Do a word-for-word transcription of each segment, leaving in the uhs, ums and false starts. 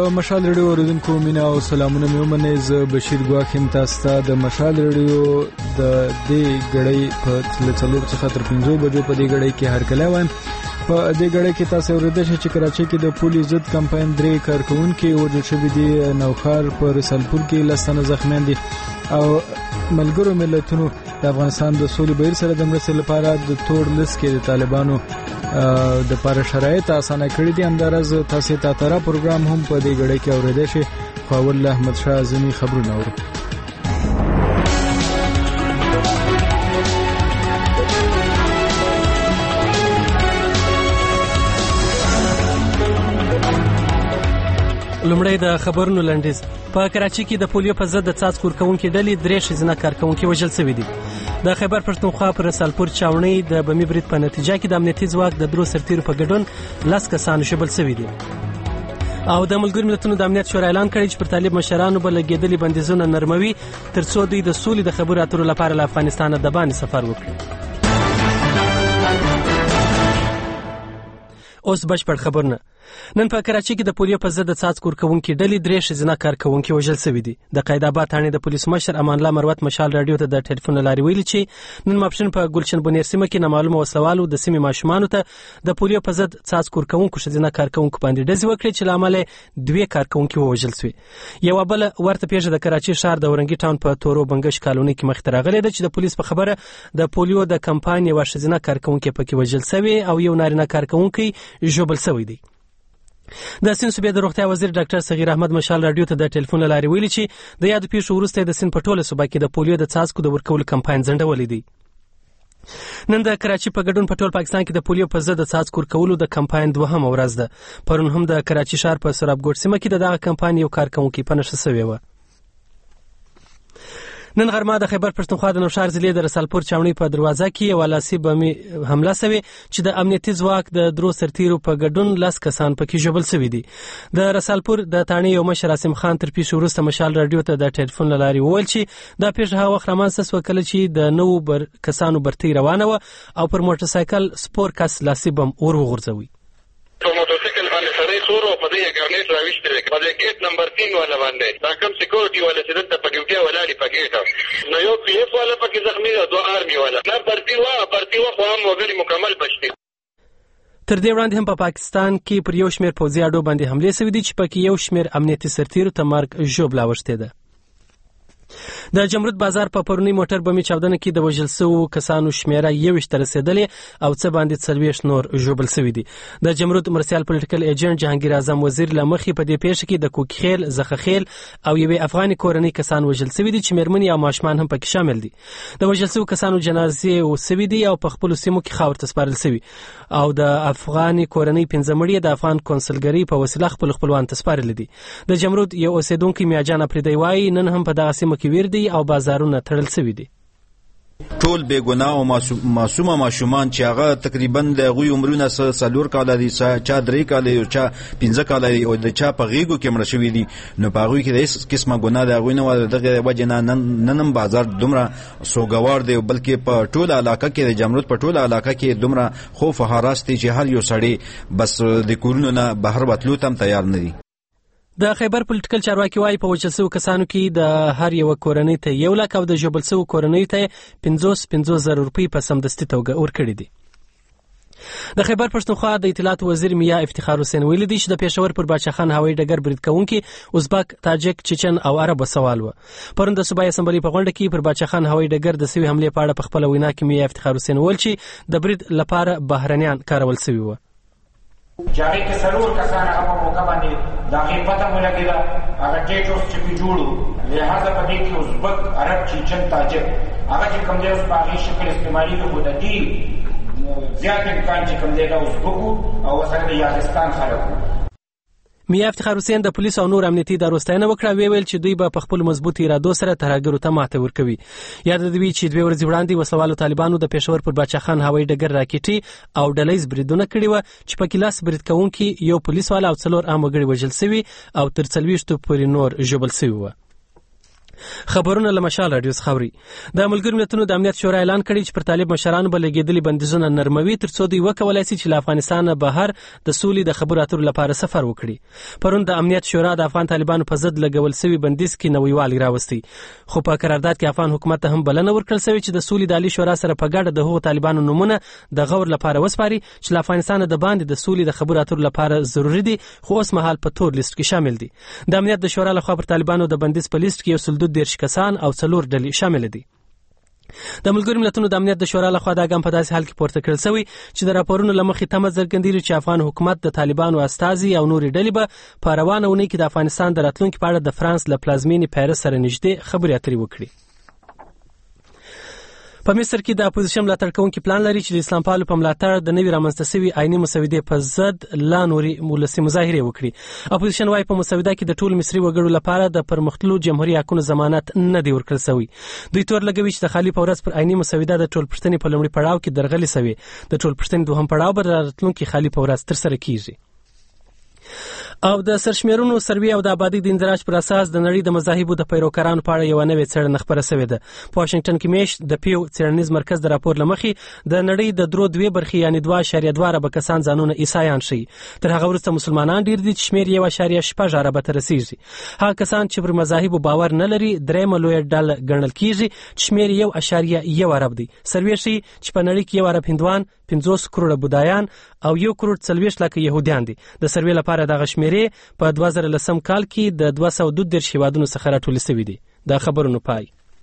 د مشال رادیو اوریدونکو مینه او سلامونه مې ومنئ. زه بشیر ګواښ یم تاسو ته د مشال رادیو د دې ګړۍ په څلور څخه تر پنځو بجو په دې ګړۍ کې هرکلی وایم. په دې ګړۍ کې تاسو اورېدای شئ چې کراچۍ کې د پولیس ضد کمپاین درې کارکوونکي وژل شوي دي. نوښار په رسالپور کې لس تنه زخمیان دي او ملګرو ملتونو د افغانستان د سولې بهیر سره د مرستې لپاره د تور لیست کې د طالبانو د لپاره شرایط اسانه کړي دي. همداراز تاسو ته ترا پروګرام هم په دې ګړۍ کې اورېدای شئ. خو اول احمد شاه اعظمي خبرونه اورو. لومړی د خبرونو لنډیز. په کراچۍ کې د پولیو په ضد د څاڅکو ورکوونکي ډلې درې ښځینه کارکوونکي وژل شوي دي. د خیبر پښتونخوا پر رسالپور چاونۍ د بمي برید په نتیجه کې د امنیتي ځواک د درو سرتیرو په ګډون لس کسان ژوبل شوي دي. او د ملګرو ملتونو د امنیت شورا اعلان کړی چې پر طالب مشرانو به لګېدلي بندیزونه نرموي ترڅو دوی د سولې د خبرو اترو لپاره له افغانستانه د باندې سفر وکړي. اوس بشپړ خبرونه. نن په کراچۍ کې د پولیو په ضد د څاڅکو ورکوونکي ډلې درې ښځینه کارکوونکي وژل شوي دي. د قایدآباد تاڼې د پولیسو مشر امان الله مروت مشال راډیو ته د ټلیفون له لارې ویلي چې نن ماپښین په ګلشن بونیر سیمه کې نامعلومه وسلوالو د سیمې ماشومانو ته د پولیو په ضد څاڅکو ورکوونکو ښځینه کارکوونکو باندې ډزې وکړې چې له امله دوې کارکوونکي ووژل شوي. یوه بله ورته پیښه د کراچۍ ښار د اورنګي ټاون په تورو بنګش کالونۍ کې مخته راغلې ده چې د پولیس په خبره د پولیو د کمپاین یوه ښځینه کارکوونکې پکې وژل شوې او یو نارینه کارکوونکی ژوبل شوی دی. د سیند صوبې د روغتیا وزیر ډاکټر صغیر احمد مشال راډیو ته د ټلیفون له لارې ویلي چې د یادو پیښو وروسته د سیند په ټوله صوبه کې د پولیو د څاڅکو د ورکولو کمپاین ځنډولی دی. نن د کراچۍ په ګډون په ټول پاکستان کې د پولیو په ضد د څاڅکو ورکولو د کمپاین دوهمه ورځ ده. پرون هم د کراچۍ ښار په سرابګوټ سیمه کې د دغه کمپاین یو کارکوونکی په نښه شوی و. نن غرمه د خیبر پښتونخوا د نوښار ضلع د رسالپور چاونۍ په دروازه کې یوه لاسي بمي حمله شوې چې د امنیتي ځواک د درو سرتیرو په ګډون لس کسان پکې ژوبل شوي دي. د رسالپور د تاڼې یو مشر عاصم خان تر پیښې وروسته مشال راډیو ته د ټلیفون له لارې وویل چې دا پیښه هغه وخت رامنځته شوه کله چې د نوو بر کسانو برتۍ روانه وه او پر موټرسایکل سپور کس لاسي بم ور وغورځوي. په موټرسایکل باندې سړی سورو په دې ګرنیټ راویشتل په دې ګیټ نمبر تین والا باندې دا کوم سکیورټي والا چې دلته په ډیوټي ولاړی په ګیټ نو یو پی اف والا پکې زخمی او دوه آرمي والا نه برتي وا برتي وا خو هم وګړي مکمل بچي. تر دې وړاندې هم په پاکستان کې پر یو شمېر پوځي اډو باندې حملې شوې دي چې پکې یو شمېر امنیتي سرتیرو ته مرګ ژوبله اوښتې ده. د جمرود بازار په پرونی موټر بمي چاودنه کې د وژل شوو کسانو شمیره یوویشت ته رسېدلې او څه باندې څلوېښت نور ژوبل شوي دي. د جمرود مرسیال پولیټیکل ایجنټ جهانګیر اعظم وزیر له مخې په دې پیښه کې د کوکخیل، زخخیل او یوې افغاني کورنۍ کسان وژل شوي دي چې مېرمنې او ماشومان هم پکې شامل دي. د وژل شوو کسانو جنازې وسوي دي او په خپلو سیمو کې خاورو ته سپارل شوي او د افغاني کورنۍ پنځه مړي د افغان کونسلګرۍ په وسیله خپل خپلوان ته سپارلي دي. د جمرود یو اوسیدونکی میاجان اپریدی وایي نن هم په دغه سیمه کې ویر دي او بازارونه تړل شوي دي. ټول بے ګناه او معصومه ماشومان چې هغه تقریبا د هغوی عمرونه څلور کاله دي، چا درې کاله او چا پنځه کاله او د چا په غېږو کې مړه شوي دي. نو په هغوی کې د هېڅ قسمه ګناه د هغوی نه وه. د دغې وجې نه نن هم بازار دومره سوګوار دی بلکې په ټوله علاقه کې د جمرود په ټوله علاقه کې دومره خوف او هراس دی چې هر یو سړی بس د کورونو نه بهر وتلو ته هم تیار نه دی. د خیبر پولیټیکل چارواکي وایي په وژل شوو کسانو کې د هر یوه کورنۍ ته یو لک او د ژوبل شوو کورنیو ته پنځوس پنځوس زره روپۍ په سمدستي توګه ورکړي دي. د خیبر پښتونخوا د اطلاعات وزیر میا افتخار حسین ویلي دی چې د پېښور پر باچا خان هوایي ډګر برید کوونکي ازبک، تاجک، چچن او عرب سوال و. پرون د صوبایي اسمبلۍ په غونډه کې پر باچا خان هوایي ډګر د سوي حملې په اړه په خپله وینا کې میا افتخار حسین وویل چې د برید لپاره بهرنیان کارول شوي وو. جاغی کې سلور کسان هغه په موقع باندې د هغې پته ولګېده هغه ډیټ اوس چې پې جوړ و لهذا په دې کې ازبک، عرب، چیچن، تاجک هغه چې کوم دی اوس په هغې شکل استعمالېږي خو د دې زیات امکان چې کوم دی د ازبکو او ورسره د یاغستان خلک وو. میا افتخار حسین د پولیسو او نور امنیتي ادارو ستاینه وکړه. ویې ویل چې دوی به په خپلو مضبوطو ارادو سره ترهګرو ته ماته ورکوي. یاد د دوی چې دوې ورځې وړاندې وسلوالو طالبانو د پېښور پر باچا خان هوایي ډګر راکټي او ډلیز بریدونه کړي وه چې پکې لس برید کوونکي، یو پولیس والا او څلور عام وګړي وژل شوي او تر څلوېښتو پورې نور ژوبل شوي وه. خبرونه له مشال رادیو څخه اوري. د ملګرو ملتونو د امنیت شورا اعلان کړی چې پر طالب مشرانو به لګېدلي بندیزونه نرموي ترڅو دوی وکولای شي چې له افغانستانه بهر د سولې د خبرو اترو لپاره سفر وکړي. پرون د امنیت شورا د افغان طالبانو په ضد لګول شوي بندیز کې نویوالی راوستی، خو په قرارداد کې افغان حکومت ته هم بلنه ورکړل شوې چې د سولې د عالي شورا سره په ګډه د هغو طالبانو نومونه د غور لپاره وسپاري چې له افغانستانه د باندې د سولې د خبرو اترو لپاره ضروري دي، خو اوس مهال په تور لیست کې شامل دي. د امنیت د شورا لخوا پر طالبانو د بندیز په لیست کې یو سل دوه دېرش کسان او څلور ډلې شامل دي. د ملګرو ملتونو د امنیت د شورا لخوا دا ګام په داسې حال کې پورته کړل شوی چې د راپورونو له مخې تمه څرګندېږي چې افغان حکومت د طالبانو استازي او نورې ډلې به په روانه اونۍ کې د افغانستان د راتلونکي په اړه د فرانس له پلازمینې پیرس سره نږدې خبرې اترې وکړي. په مصر کې د اپوزیشن ملاتړ کوونکي پلان لري چې د اسلام پالو په ملاتړ د نوي رامنځته شوي آئیني مسودې په ضد لا نورې ولسي مظاهرې وکړي. اپوزیشن وايي په مسوده کې د ټولو مصري وګړو لپاره د پرمختللو جمهوري حقونو ضمانت نه دی ورکړل شوی. دوی تور لګوي چې د خالي په ورځ پر آئیني مسوده د ټولپوښتنې په لومړي پړاو کې درغلې شوې، د ټولپوښتنې دوهم پړاو به د راتلونکي خالي په ورځ ترسره کیږي. او د سرشمیرونو سروې او د آبادی د اندراج پر اساس د نړۍ د مذاهبو د پیروکارانو په اړه یوه نوې څېړنه خپره شوې ده. په واشنګټن کې میاشت د پیو څېړنیز مرکز د راپور له مخې د نړۍ د درو دوې برخې یعنې دوه اعشاریه دوه اربه کسان ځانونه عیسایان ښیي. تر هغه وروسته مسلمانان ډېر دي چې شمېر یو اعشاریه شپږ اربه ته رسیږي. هغه کسان چې پر مذاهبو باور نه لري درېیمه لویه ډله ګڼل کیږي چې شمېر یو اعشاریه یو ارب دی. سروې ښیي چې په نړۍ کې یو ارب هندوان، پنځوس کروړه بودایان او یو کروړ څلوېښت لکه یهودیان دي. د سروې لپاره دغه شمېرې په دوه زره لسم کال کې د دوه سوه دوه دېرش هېوادونو څخه راټولې شوي دي. دا خبرونو پای.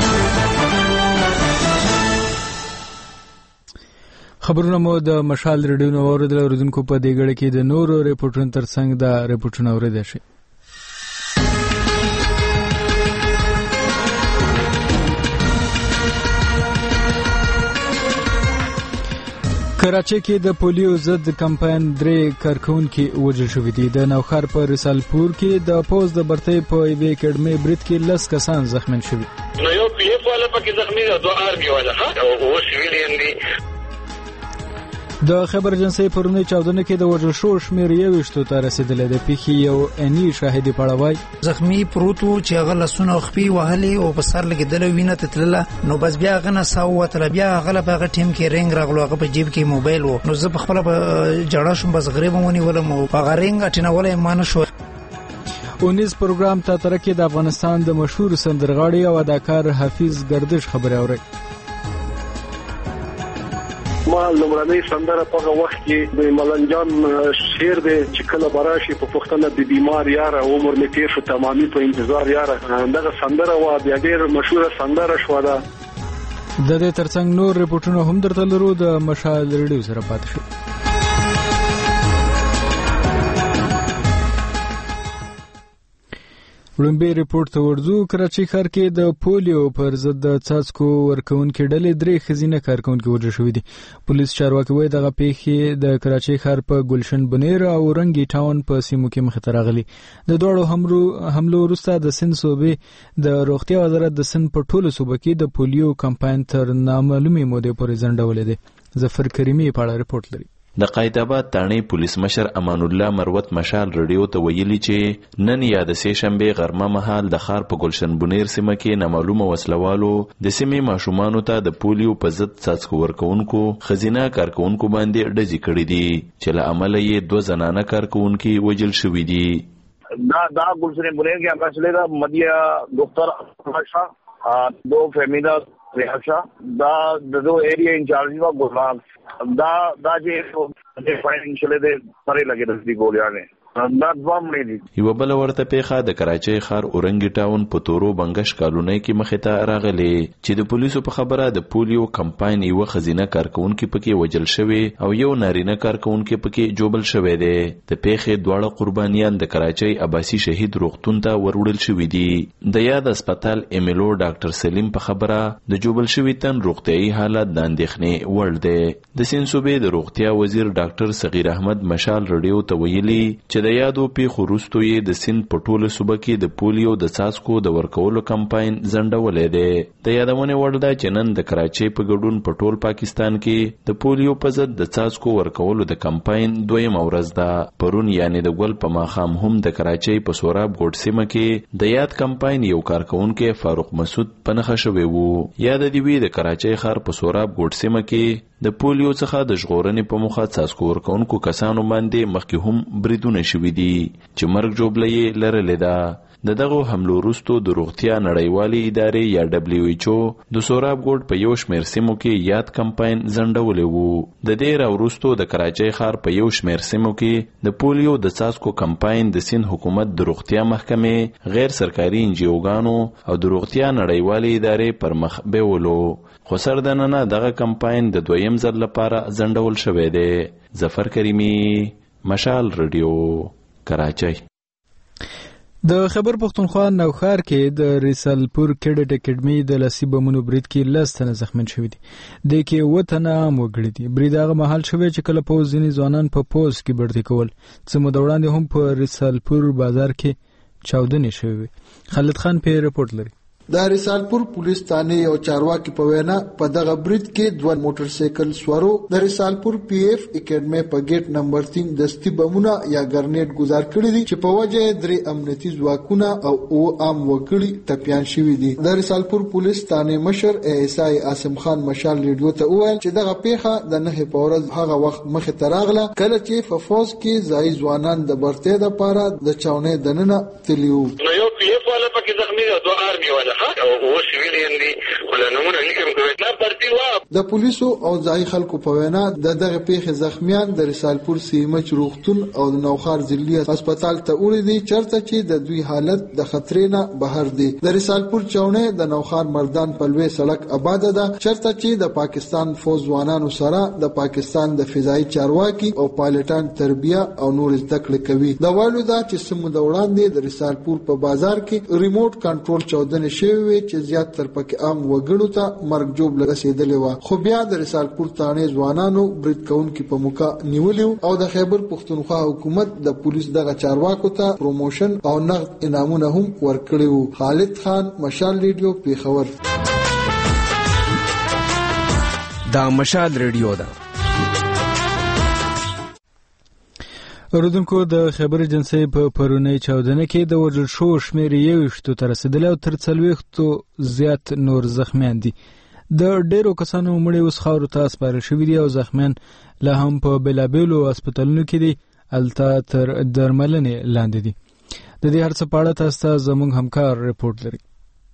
خبرونه مو د مشال ریډیو نو اوریدل. اوریدونکو په دې غړي کې د نورو ریپورټونو ترڅنګ د ریپورټونو اوریدل شي. کراچۍ کې د پولیو ضد کمپاین درې کارکونکي وژل شوي دي. د نوښار په رسالپور کې د پوز د برتۍ په یوې اکیډمۍ برید کې لس کسان زخمیان شوي. نو یو پی ایف والا پکې زخمی دی او دوه آرمي والا ها او اوه سیویلین دي. د خبر اجنسۍ پرونی چاودنه کې د وژل شو شمېر یوویشتو ته رسېدلی. د پیښې یو عیني شاهدي پړاوی زخمی پروتو چې هغه لاسونه او خپې وهلې او په سر لګېدلی وینه ته تلله، نو بس بیا هغه نڅا ووتله. بیا هغه له په هغه ټیم کې رنګ راغلو، هغه په جیب کې موبایل و. نو زه پخپله په جړه شوم، بس غریب ونیولم او په هغه رنګ اټینولی یې ما نه شو. اونیز پروګرام تاتره کې د افغانستان د مشهور سندرغاړي او اداکار حفیظ گردش خبرې اورئ. ما لمړنۍ سندره په هغه وخت کې د ملنجان شعر دی چې کله براشي په پښتنه د بیمار یاره عمر می تیر شو تمامي په انتظار یاره، دغه سندره وا بیا ډېر مشهوره سندره شوه. ده د دې ترڅنګ نور ریپورټونه هم درته لرو. د مشال ریډیو سره پاتې شئ. وړاندې ریپورت ته ورځو. کراچۍ ښار کې د پولیو پر ضد د څاڅکو ورکوونکي ډلې درې ښځینه کارکوونکي وژل شوي دي. پولیس چارواکي وایي دغه پیښې د کراچۍ ښار په ګلشن بنیر او رنګي ټاون په سیمو کې مخې ته راغلي. د دواړو حملو وروسته د سند صوبې د روغتیا وزارت د سند په ټولو صوبو کې د پولیو کمپاین تر نامعلومې مودې پورې ځنډولی دی. ظفر کریمي په اړه ریپورت لري. د قائد آباد تاڼې پولیس مشر امان الله مروت مشال رادیو ته ویلي چې نن یا د سې شنبې غرمه مهال د ښار په ګلشن بنیر سیمه کې نامعلومه وسلوالو د سیمې ماشومانو ته د پولیو په ضد څاڅکو ورکوونکو ښځینه کارکوونکو باندې ډزې کړې دي چې له امله یې دوه زنانه کارکوونکي وژل شوي دي. دا دا گلشن بنیر کې هغه چلے دا مدیہ دختر عائشہ دو فیمیلا ریحشا دا د دو ایریا انچارج وا ګلان دا دا چې د فاین چلے دې پرې لګې د دې ګولیاں دا دوام نه دي. یو بل ورته پیښه د کراچۍ ښار اورنګي ټاون په تورو بنگش کالونۍ کې مخې ته راغلي چې د پولیسو په خبره د پولیو کمپاین یو خزینه کارکونکو پکې وجل شوی او یو نارینه کارکونکو پکې جوبل شوی دی. د پیښې دواړه قربانیان د کراچۍ عباسي شهید روغتون ته وروړل شوی دي. د یاد هسپتال ایملو ډاکټر سلیم په خبره د جوبل شوی تن روغتيایي حالت د اندېښنې وړ دی. د سین صوبې د روغتیا وزیر ډاکټر صغیر احمد مشال رادیو ته ویلي چې چې د یادو پیښو وروسته یې د سیند په ټوله صوبه کې د پولیو د څاڅکو د ورکولو کمپاین ځنډولی دی. د یادونې وړ ده چې نن د کراچۍ په ګډون په ټول پاکستان کې د پولیو په ضد د څاڅکو ورکولو د کمپاین دویمه ورځ ده. پرون یعنې د ګل په ماښام هم د کراچۍ په سوراب ګوټ سیمه کې د یاد کمپاین یو کارکونکی فاروق مسعود په نښه شوی و. یاد دې وي د کراچۍ ښار په سوراب ګوټ سیمه کې د پولیو څخه د ژغورنې په موخه څاڅکو ورکوونکو کسانو باندې مخکې هم بریدونه شوي دي چې مرګ ژوبله یې لرلې ده. د دغو حملو وروسته د روغتیا نړیوالې ادارې یا ډبلیو ایچ او د سوراب ګوټ په یو شمېر سیمو کې یاد کمپاین ځنډولی و. د دې راوروسته د کراچۍ ښار په یو شمېر سیمو کې د پولیو د څاڅکو کمپاین د سیند حکومت د روغتیا محکمې، غیر سرکاري انجیوګانو او د روغتیا نړیوالې ادارې پر مخ بیولو. خو سردننه دغه کمپاین د دویم ځل لپاره ځنډول شوی دی. ظفر کریمي، مشال رادیو، کراچۍ. د خیبر پښتونخوا نوښار کې د ریسالپور کیډټ اکیډمي د لاسي بمونو برید کې لس تنه زخمیان شوي دي. د کې اووه تنه عام وګړي دي. برید هغه مهال شوی چې کله پوځ ځینې ځوانان په پوځ کې بړتي کول. څه موده وړاندې هم په ریسالپور بازار کې چاودنې شوې وې. خالد خان په رپورټ لري. د ریسالپور پولیس تانه او چارواکي په وینا په دغه برید کې دوه موټر سایکل سوارو د ریسالپور پی ایف اکیډمي په گیټ نمبر تین دستي بمونه یا ګرنیټ گزار کړی دي چې په وجه درې امنیتي ځواکونه او او عام وګړي ټپيان شوي دي. د ریسالپور پولیس تانه مشر ایس آی عاصم خان مشال ریډیو ته وویل چې دغه پیښه د نه په ورځ هغه وخت مخه تراغله کله چې په فوز کې ځای ځوانان د برته د پاره د چاونې دننه تلیو. نو یو پی ایف والا پکې زخمی او دوه آرمي والا او او سیویلین دي ولنمونه لیکم کوي نه پرتی وا. د پولیسو او ځای خلکو په وینا د دغه پیښې زخمیان د ریسالپور سیمه روغتون او د نوښار ضلعي هسپتال ته وړي دي چرته چې د دوی حالت د خطرې نه بهر دي. د ریسالپور چاونې د نوښار مردان په لوی سړک آباد ده چرته چې د پاکستان فوج ځوانانو سره د پاکستان د فضائي چارواکي او پایلټان تربیه او نور زده کړې کوي. د وایلو دا چې سمو د وړاندې د ریسالپور په بازار کې ریموټ کنټرول چاودنې شوی چې زیات تر پکې عام وګړو ته مرګ جوړ رسیدلی و. خو بیا د ریسالپور تانه ځوانانو برید کوونکي په موقع نیولیو او د خیبر پښتونخوا حکومت د پولیس دغه چارواکو ته پروموشن او نقد انعامونه هم ورکړي وو. خالد خان، مشال ریډیو، پیښور. دا مشال ریډیو ده. اوردونکو د خیبر ایجنسی په پرونی چاودنه کې د وژل شوو شمېر یوویشتو ته رسېدلی او تر څلوېښتو زیات نور زخمیان دي. د ډېرو کسانو مړي اوس خاورو ته سپارل شوي دي او زخمیان لا هم په بېلابېلو هسپتالونو کې دي هلته تر درملنې لاندې دي. د دې هر څه په اړه تاسو ته زموږ همکار رپورټ لري.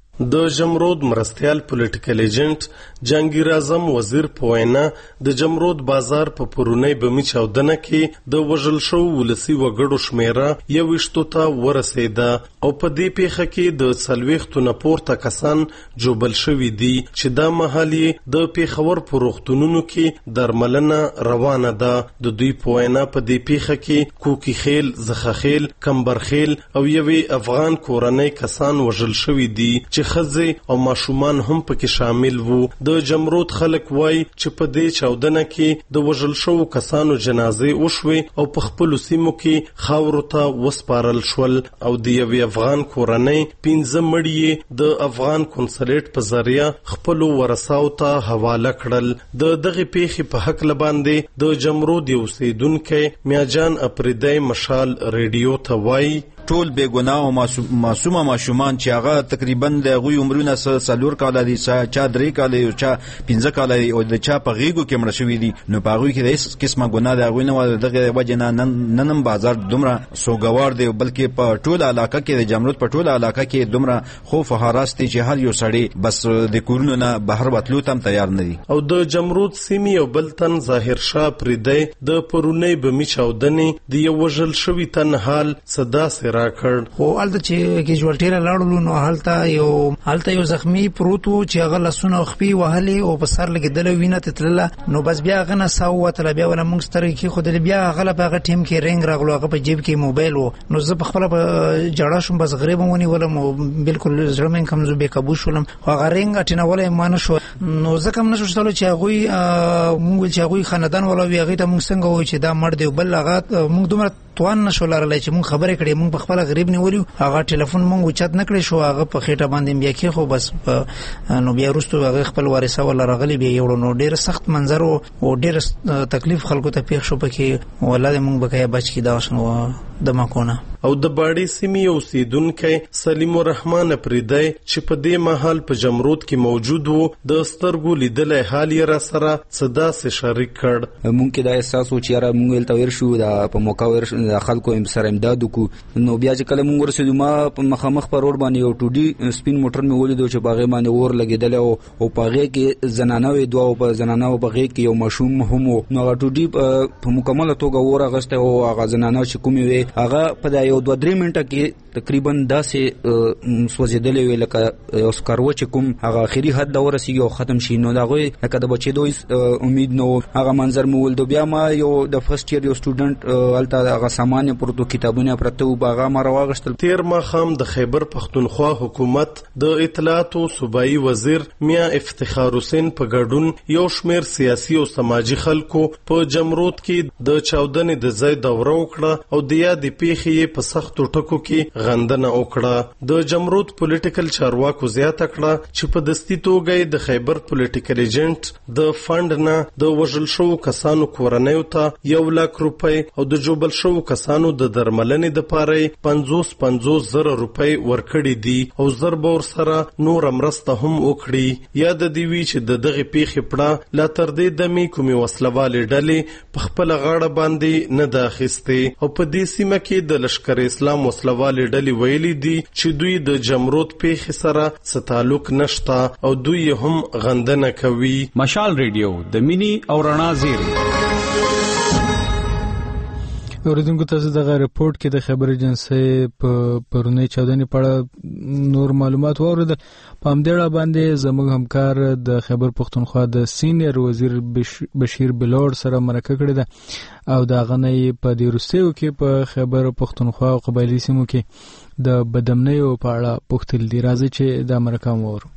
د جمرود مرستیال پولیټیکل ایجنټ جهانگیر اعظم وزیر په وینا د جمرود بازار په پرونی بمي چاودنه کې د وژل شوو ولسي وګړو شمیره یوویشتو ته ورسېده او په دې پیښه کې د څلوېښتو نه پورته کسان جوبل شوي دي چې دا مهال یې د پیښور په روغتونونو کې درملنه روانه ده. د دوی په وینا په دې پیښه کې کوکي خیل، زخخیل، کمبرخیل او یوې افغان کورنۍ کسان وژل شوي دي چې ښځې او ماشومان هم پکې شامل وو. د جمرود خلک وایي چې په دې چاودنه کې د وژل شوو کسانو جنازې وشوې او په خپلو سیمو کې خاورو ته وسپارل شول او د یوې افغان کورنۍ پنځه مړي د افغان کنسولیټ په ذریعه خپلو ورثاو ته حواله کړل. د دغې پیښې په هکله باندې د جمرود یو اوسیدونکی میاجان اپریدی مشال ریډیو ته وایي ټول بے ګناه او معصومه ماشومان چې هغه تقریبا د غوی عمرونه څلور کاله دي، چا درې کاله او چا پنځه کاله دي او د چا په غیږو کې مړ شوي دي. نو په هغوی کې د هېڅ قسمه ګناه د هغوی نه وه. دغه وجې نه نن هم بازار دومره سوګوار دی بلکې په ټوله علاقه کې د جمرود په ټوله علاقه کې دومره خوف و هراس دی چې هر یو سړی بس د کورونو نه بهر وتلو ته هم تیار نه دي. او د جمرود سیمې او بل تن ظاهر شاه پریدی د پرونی بمي چاودنې د یو وژل شوي تن حال صدا سره راکړ. خو هلته چې کیجوالټي لاړلو نو هلته یو هلته یو زخمی پروت و چې هغه لاسونه خپې وهلې او په سر لګېدلی وینه تتلله. نو بس بیا هغه نه ساه ووتله. بیا ونه موږ سترګې کېښودلې. بیا هغه په هغه ټیم کې رنګ راغلو، هغه په جیب کې موبایل و. نو زه په خپله په جړا شوم، بس غریب هم ونیولم او بلکل زړه مې کمزور بې قابو شولم. خو هغه رنګ اټینولی ما نه شو. نو ځکه هم نه شو شتلی چې هغوی موږ ویل چې هغوی خاندان والا وي، هغوی ته موږ څنګه ووایو چې دا مړ دی. بل هغه موږ دومره توان نشو لرلای چې مونږ خبرې کړې مونږ په خپل غریب نیولیو هغه ټلیفون مونږ اوچت نکړې شو هغه په خېټه باندې بیا کې خو بس نو بیا وروسته هغه خپل وارثه ولا راغلی بیا یو نو ډیر سخت منظر او ډیر تکلیف خلکو ته پیښ شو پکې ولادت مونږ بکای بچ کی دا شنو د ماکونه او د باړې سیمې اوسیدونکو سلیم الرحمن پریدای چې په دې مهال په جمرود کې موجود وو د سترګو لیدلې حال یې را سره صدا سره شریک کړ. مونږ کې دا احساس و چې را مونږ ول تاویر شو دا په موقع ور د خلکو هم سره امداد وکړو نو بیا چې کله مونږ ورسېدو ما په مخامخ پر روډ باندې یو ټوډي سپین موټر مې ولیدو چې باغې باندې اور لګیدل او باغې کې زنانه وې دوه په زنانه او باغې کې یو مشوم هم نو ټوډي په مکمل توګه اور غسته او هغه زنانه چې کومې وې هغه په یو دوه درې منټه کې تقریبا داسې سوځېدلې وې لکه اوس کارو چې کوم هغه اخري حد دا ورسیږي او ختم شي نو دا غوي لکه د بچې دوی امید نو هغه منظر مو ولدو بیا ما یو د فرست ایئر یو سټوډنټ الته هغه سامان پروتو کتابونه پرته او باغه ما راوغشتل. تیر ما خام د خیبر پختونخوا حکومت د اطلاعات او صوبایي وزیر میاں افتخار حسین په ګډون یو شمیر سیاسي او سماجی خلکو په جمرود کې د چاودنې د ځای دوره وکړه او د یاد پیښې په سختو ټکو کې غندنه وکړه. د جمرود پولیټیکل چارواکو زیاته کړه چې په دستي توګه د خیبر پولیټیکل ایجنټ د فند نه د وژل شوو کسانو کورنیو ته یو لک روپۍ او د جوبل شوو کسانو د درملنې دپاره پنځوس پنځوس زره روپۍ ورکړي دي او ضرب ور سره نور مرسته هم وکړي. یاد دی وی چې د دغه پیښې پړه لا تر دې دمې کومې وسلوالې ډلې په خپل غاړه باندې نه ده اخیستې او په دې سیمه کې د لشکر اسلام وسلوالې ډلې ویلي دي چې دوی د جمرود پیښې سره څه تعلق نشته او دوی هم غندنه کوي. مشال ریډیو د مینی او رڼا زیری اوریدونکو تاسو دغه رپورت کې د خبر ایجنسی په پرونی چاودنې په اړه نور معلومات واوریدل. په همدې اړه باندې زموږ همکار د خیبر پختونخوا د سینیئر وزیر بشیر بلور سره مرکه کړې ده او دا غنې په دې روسیو کې په خیبر پختونخوا او قبایلی سیمو کې د بدامنیو په اړه پوښتل دي. راځي چې دا مرکه وورو.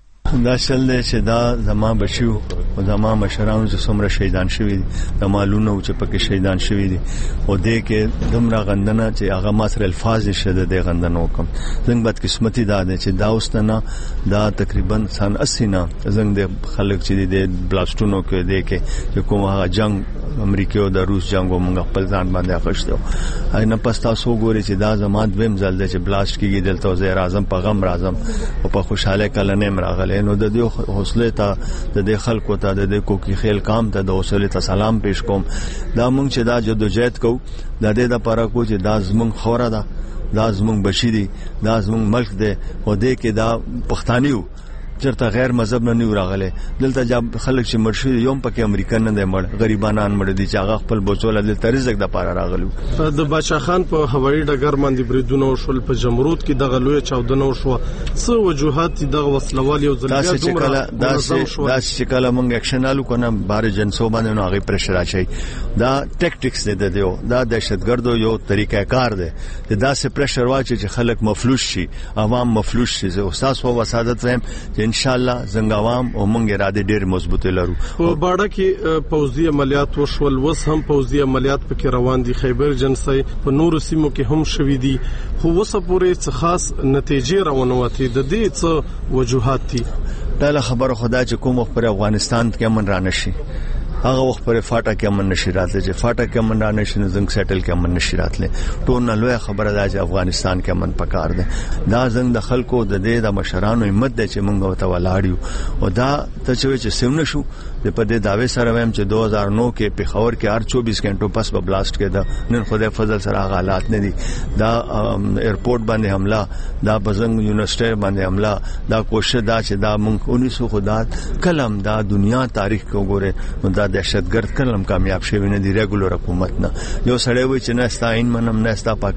دا شل دی چې دا زما بچیو او زما مشرانو چې څومره شهیدان شوي دي د مالونو چې پکې شهیدان شوي دي او دې کې دومره غندنه چې هغه ما سره الفاظ نشته د دې غندنه وکم. زنګ بدقسمتي دا ده چې دا اوس نه دا تقریبا سن اسی نه زنګ د خلک چې د بلاستونو کې دی کې چې کوم هغه جنگ امریکا او د روس جنگ ومنګ خپل ځان باندې اخښتو اې نه پستا سو ګوري چې دا زما دویم ځل دی چې بلاست کیږي دلته وزیر اعظم په غم راځم او په خوشاله کله نه مراغله نو د دې حوصله ته د دې خلکو ته د دې کوکی خیل کام ته د حوصله ته سلام پېښ کوم. دا مونږ چې دا جدوجہد کوو د دې لپاره کو چې دا زمونږ خوره ده دا زمونږ بچی دي دا زمونږ ملک دی او دې کې دا پښتانیو چرته غیر مذهب نه نیو راغله دلته جاب خلک چې مرشد یوم پکې امریکا نه دی مړ غریبانان مړ دي چې هغه خپل بوچول د ترزق د پاره راغلو. د بادشاہ خان په هوایي ډګر باندې بریدونه وشول په جمرود کې دغه لوی چاودنه وشو څه وجوهات دغه وسلوال یو ځل بیا دومره داسې داسې کله موږ اکشن الو کنه بار جنسو باندې نو هغه پرشر اچي دا ټیکټکس دی دیو دا دهشتګردو یو طریقې کار دی چې دا سه پرشر واچي چې خلک مفلوج شي عوام مفلوج شي او اساس او وسادت ویم ان شاء الله زنګ عوام او مونږ اراده ډېر مضبوطه لرو. په باړه کې پوځي عملیات وشول وس هم پوځي عملیات پکې روان دي خیبر جنسي په نورو سیمو کې هم شوې دي خو وسه پورې څه خاص نتیجې راونوتې د دې څه وجوهات دي. دا خبره خدای چې کوم پر افغانستان کې من رانه شي هغه وخت پر فاټا کې امن نشي راتله چې فاټا کې امن رانه شي زنګ سیټل کې امن نشي راتله ټول نه لوی خبره ده چې افغانستان کې امن پکار ده. دا زنګ د خلکو د دې د مشرانو همت ده چې موږ وته ولاړیو او دا ته چې سیمه شو د په دې داوی سره ویم چې دو هزار نو کې پیښور کې هر چوبیس غنټو پس په بلاست کې ده نن خدای فضل سره حالات نه دي. دا ایرپورټ باندې حمله دا بزنګ یونیورسيټي باندې حمله دا کوشش دا چې دا موږ اونیس سو خدا کلم دا دنیا تاریخ کو ګوره نو دا دهشتګرد کلم کامیاب شوی نه دی ریګولر حکومت نه یو سړی وای چې نه ستاین منم نه ستا پاک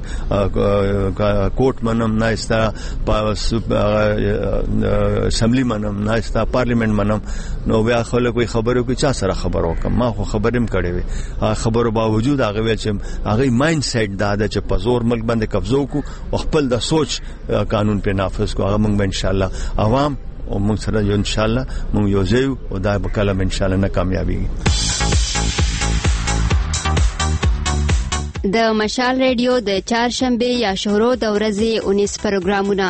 کوټ منم نه ستا اسمبلی منم نه ستا پارلیمنت منم نو بیا خلک وای خبرو کې چا سره خبرو کوم ما خو خبرم کړې وي خبرو باوجود هغه وی چې هغه مایند سیټ دا ده چې په زور ملک باندې قبضو کو او خپل د سوچ قانون په نافذ کو هغه موږ ان شاء الله عوام او موږ سره یو ان شاء الله موږ یو ځای او دا به کلم ان شاء الله نه کامیابی. د مشال ریډیو د چهارشنبه یا شورو د ورځې اونیس پروګرامونه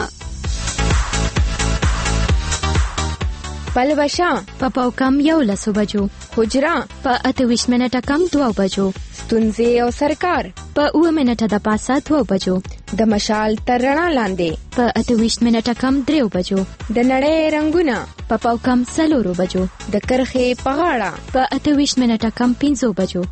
پلوشا په پاوکم یو لسو بجو، حجرا په اته ویشت منټه کم دوه بجو، ستونزې او سرکار په اوه منټه د پاسه دوه بجو، د مشال تر رڼا لاندې په اته ویشت منټه کم دریو بجو، د نړۍ رنگونه په پاوکم څلورو بجو، د کرښې په غاړه په اته ویشت منټه کم پنځو بجو.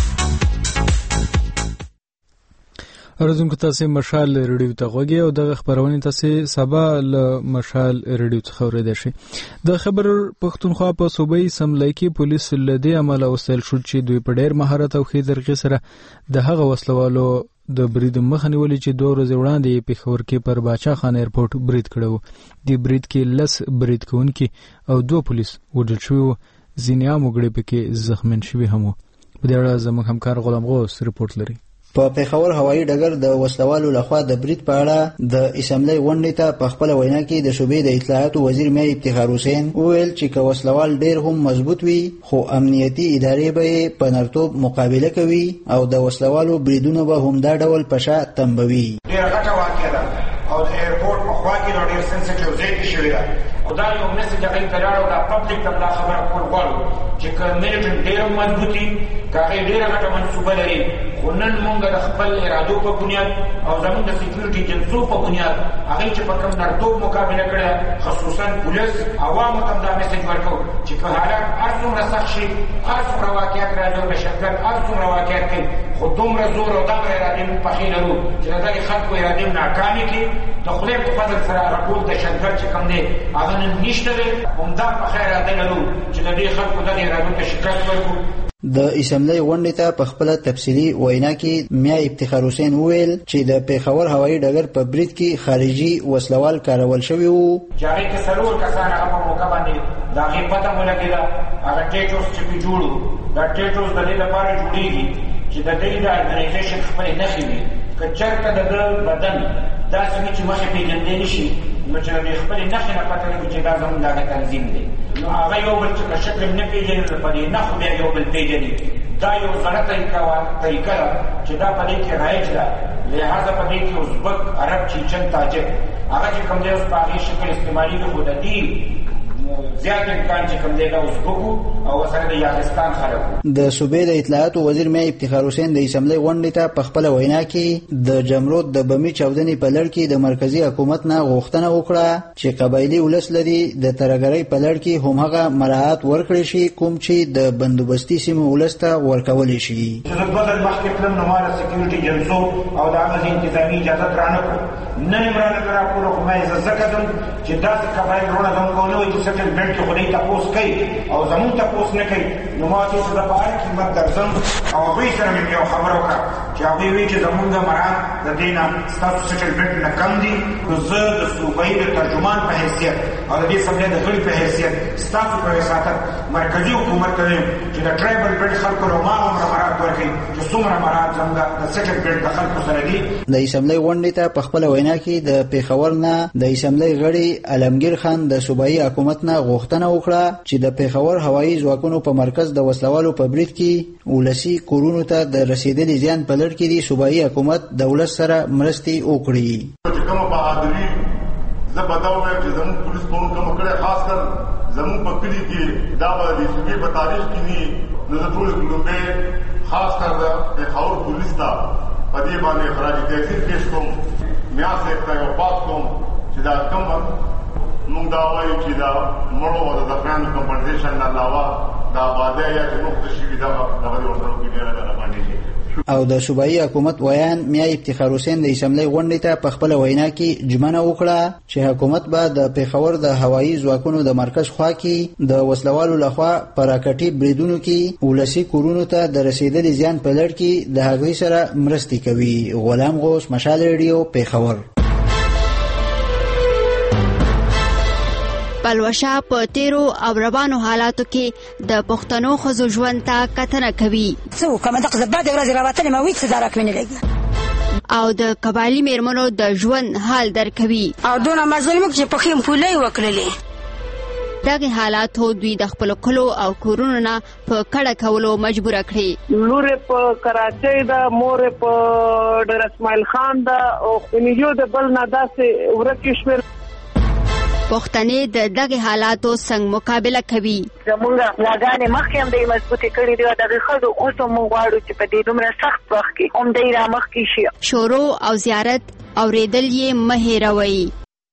ارزونکو تاسو مشال ریډیو ته غوږی او دغه خبرونه تاسو سبا له مشال ریډیو څخه اوریدئ شئ. د خبر پښتونخوا په صوبایي سملای کې پولیس لدی عمل اوسل شو چې دوی په ډیر مهارت او ښې درغې سره د هغه وسلوالو د برید مخه نیولې چې دوه ورځې وړاندې پېښور کې پر باچا خان ایرپورټ برید کړو. د برید کې لس برید کوونکي او دوه پولیس وژل شوي وو، ځینې عام وګړي پکې زخمین شوي هم وو. په دې اړه زموږ همکار غلام غوث رپورټ لري. په پیښور هوایي ډګر د وسلوالو لخوا د برید په اړه د اسمبلی غونډې ته په خپل وینا کې د صوبې د اطلاعاتو وزیر میر افتخار حسین وویل چې که وسلوال ډیر هم مضبوط وي خو امنیتي ادارې به په نرتوب مقابله کوي او د وسلوالو بریدونه به هم دا ډول په شا تنبوي. ډېره غټه واقعه ده او د ایرپورټ په خوا کې ډېر سنسټیو ځای کې شوې ده او دا یو میسج هغوی ته لاړ او دا پبلک ته دا خبره کول غواړو چې که میلیټنټ ډېر مضبوط وي که هغې ډېره غټه منصوبه لري خو نن مونږ د خپل ارادو په بنیاد او زمونږ د سیکیورټي جنسو په بنیاد هغوی چې په کوم نرتوب مقابله کړې خصوصا پولیس عوامو ته دا میسج ورکوو چې که حالات هر څومره سخت شي هر څومره واقعیت راځي او دهشتګرد هر څومره واقعیت کوي خو دومره زور او دغه ارادې موږ پخې لرو چې د دغې خلکو ارادې ناکامې کړي. د خدای په فضل سره هغه ټول دهشتګرد چې کوم دی هغه نن نشته دی، همدا پخې اراده لرو چې د دې خلکو دغې ارادو ته شکست ورکړو. د اسمبلی غونډې ته په خپل تفصیلي وینا کې میا افتخار حسین وویل چې د پیښور هوایي ډګر په برید کې خارجي وسلوال کارول شوي وو چې هغې کې څلور کسان هغه په موقع باندې د هغې پته ولګېده. هغه ټیټوس چې پې جوړ وو دا ټیټوس د دې لپاره جوړېږي چې د دې د ارګنایزیشن خپلې نښې وي. که چېرته د ده بدن داسې وي چې مخې پېژندی نه شي نو چې د دې خپلې نښې نه پته لګي چې دا زموږ د هغه تنظیم دی نو هغه یو بل چې که شکل نه پېژني نو په دې نښو بیا یو بل پېژني. دا یو غلط طریقه ده چې دا په دې کې رایج ده. لہذا په دې کې ازبک عرب چیچن تاجک هغه چې کوم دی اوس په هغې شکل استعمالېږي خو د دې زیات امکان چې کوم دی دا ازبکو او سره د یاغستان خلک. د صوبې د اطلاعاتو وزیر میا افتخار حسین د اسمبلی غونډې ته په خپله وینا کې د جمرود د بمي چاودنې په لړ کې د مرکزي حکومت نه غوښتنه وکړه چې قبایلي ولس لري د ترهګرۍ په لړ کې همهغه مراعات ورکړی شي کوم چې د بندوبستي سیمو ولس ته ورکولی شي. چې زه دوه ځل مخکې تلم نو ما د سکیورټي جنسو او د هغه انتظامي اجازت رانه کړو. نن یې رانه راکړو خو ما یې زه ځکه ځم چې داسې قبایل وروڼه زموږ ونه وایي چې سټل بېلټ کې خدای تپوس کوي او زموږ تپوس نه کوي نو ما ورته وویل زه په هر قیمت درځم او هغوی سره مې یو خبره وکړه چې هغوی وایي چې زموږ مراد د دې نه ستاسو سټل بېلټ نه کم دي نو زه د صوبایي د ترجمان په حیثیت او د دې اسمبلۍ د غړي په حیثیت ستاسو په وساطت مرکزي حکومت ته وایم چې د ټرایبل بېلټ خلکو له ما هومره مراد ورکړي چې څومره مراد زموږ د سټل بېلټ د خلکو سره دي. د اسمبلۍ غونډې ته په خپله وینا کې د پېښور نه د اسمبلۍ غړي علمګیر خان د صوبایي حکومت نه غوښتنه وکړه چې د پېښور هوایي ځواکونو په مرکز د وسلوالو په برید کې ولسي کورونو ته د رسېدلي زیان په لړ کې د صوبایي حکومت د ولس سره مرستې وکړي. چې کومه بهادري زه به دا ووایم چې زموږ پولیس به کومه کړې خاص کر زموږ په کلي کې دا به د صوبې په تاریخ کې وي نو د ټولې لومبۍ خاص کر د پېښور پولیس ته په دې باندې خراج تحسین پیش کوم. میا صاحب ته یو بات کوم چې دا کومه موږ دا وایو چې دا مړو او د دفنانو کمپنسیشن نه علاوه د آبادۍ یا چې نقطه شوي دغه دغه د ورسره کې ډېره ده باندې او د صوبایي حکومت ویان میا افتخار حسین د اسمبلی غونډې ته په خپله وینا کې ژمنه وکړه چې حکومت به د پېښور د هوایي ځواکونو د مرکز خوا کې د وسلوالو لخوا په راکټي بریدونو کې ولسي کورونو ته د رسېدلي زیان په لړ کې د هغوی سره مرستې کوي. غلام غوث، مشال ریډیو، پېښور. پلوشا په تیرو او روانو حالاتو کې د پښتنو ښځو ژوند ته کتنه کوي. څه وکړم دغه بعد ورځې راوتلې ما وایي څه درک مې نه لګي او د قبایلي میرمنو د ژوند حال درکوي او دونه مظلوم چې پخې پولۍ وکړلې دغه حالاتو دوی د خپل کلو او کورونو نه په کډه کولو مجبور کړي. لور په کراچۍ دا مور په ډر اسماعیل خان دا او خنیجو د بل نه داسې ورکه شمیر پښتنې د دغه حالاتو څنګه مقابله کوي. زمونږ لاګانې مخکې هم د مضبوطې کړي دي دغه خلکو اوس هم غواړو چې په دې دومره سخت وخت کې هم دې را مخکې شي. شورو او زیارت اوریدل یې مه هېروئ.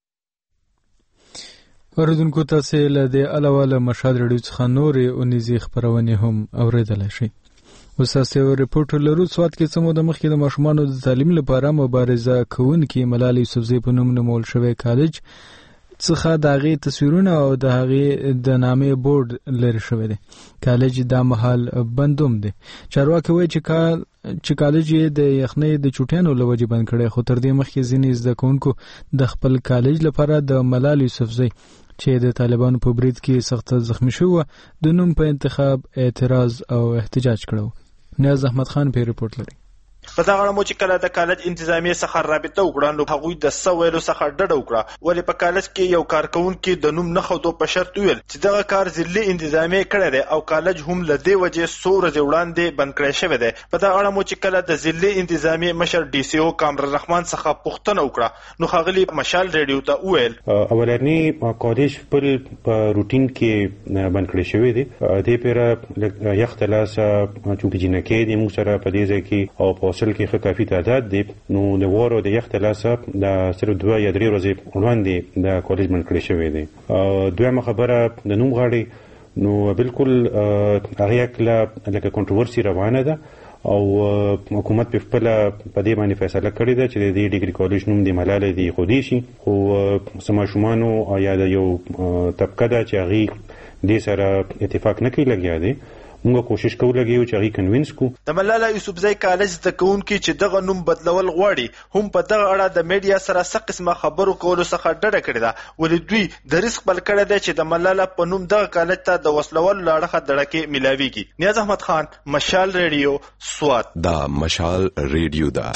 اوریدونکو تاسو له دې علاوه له مشهد رادیو څخه نورې اونیزې خپرونې هم اوریدلی شئ. اوس تاسو ریپورټ لرو. سوات کې څه موده مخکې د ماشومانو د تعلیم لپاره مبارزه کوونکي ملالۍ یوسفزۍ په نوم نومول شوی کالج څخه د هغې تصویرونه او د هغې د نامې بورډ لرې شوی دی. کالج دا مهال بندوم دی. چارواکي وایي چې کالج یې د یخنۍ د چوټیانو له وجې بند کړی، خو تر دې مخکې ځینې زده کوونکو د خپل کالج لپاره د ملالۍ یوسفزۍ چې د طالبانو په برید کې سخت زخمی شوی د نوم په انتخاب اعتراض او احتجاج کړو. نیاز احمد خان په ریپورت لري. په دغه اړه مو چې کله د کالج انتظامیې څخه رابطه وکړه نو هغوی د څه ویلو څخه ډډه وکړه، ولې په کالج کې یو کارکوونکي د نوم نه ښودو په شرط وویل چې دغه کار ضلعي انتظامیې کړی دی او کالج هم له دې وجې څو ورځې وړاندې بند کړی شوی دی. په دغه اړه مو چې کله د ضلعي انتظامیې مشر ډي سي او کامران رحمان څخه پوښتنه وکړه نو ښاغلي مشال ریډیو ته وویل اولنی کالج خپل په روټین کې بند کړی شوی دی. دې پیره یخ تلاسه چونکې جنکې دي موږ سره په دې ځای کې او په اصل کې ښه کافي تعداد دی، نو د وارو د یخ تلاسه د صرف دوه یا درې ورځې وړاندې د کالج بند کړی شوی دی. دویمه خبره د نوم غاړې نو بالکل هغې کله لکه کنټروورسي روانه ده او حکومت په خپله په دې باندې فیصله کړې ده چې د دې ډیګري کالج نوم د ملالۍ د ایښودی شي، خو څه ماشومانو یا د یو طبقه ده چې هغې دې سره اتفاق نه کوي لګیا دی. موږ کوشش کوو لګیو چې هغې کنوینس کو. د ملاله یوسفزۍ کالج زده کوونکي چې دغه نوم بدلول غواړي هم په دغه اړه د میډیا سره څه قسمه خبرو کولو څخه ډډه کړې ده، ولې دوی د رزق بل کړی دی چې د ملاله په نوم دغه کالج ته د وسلوالو له اړخه دړکې میلاویږي. نیاز احمد خان، مشال ریډیو، سوات. دا مشال ریډیو ده.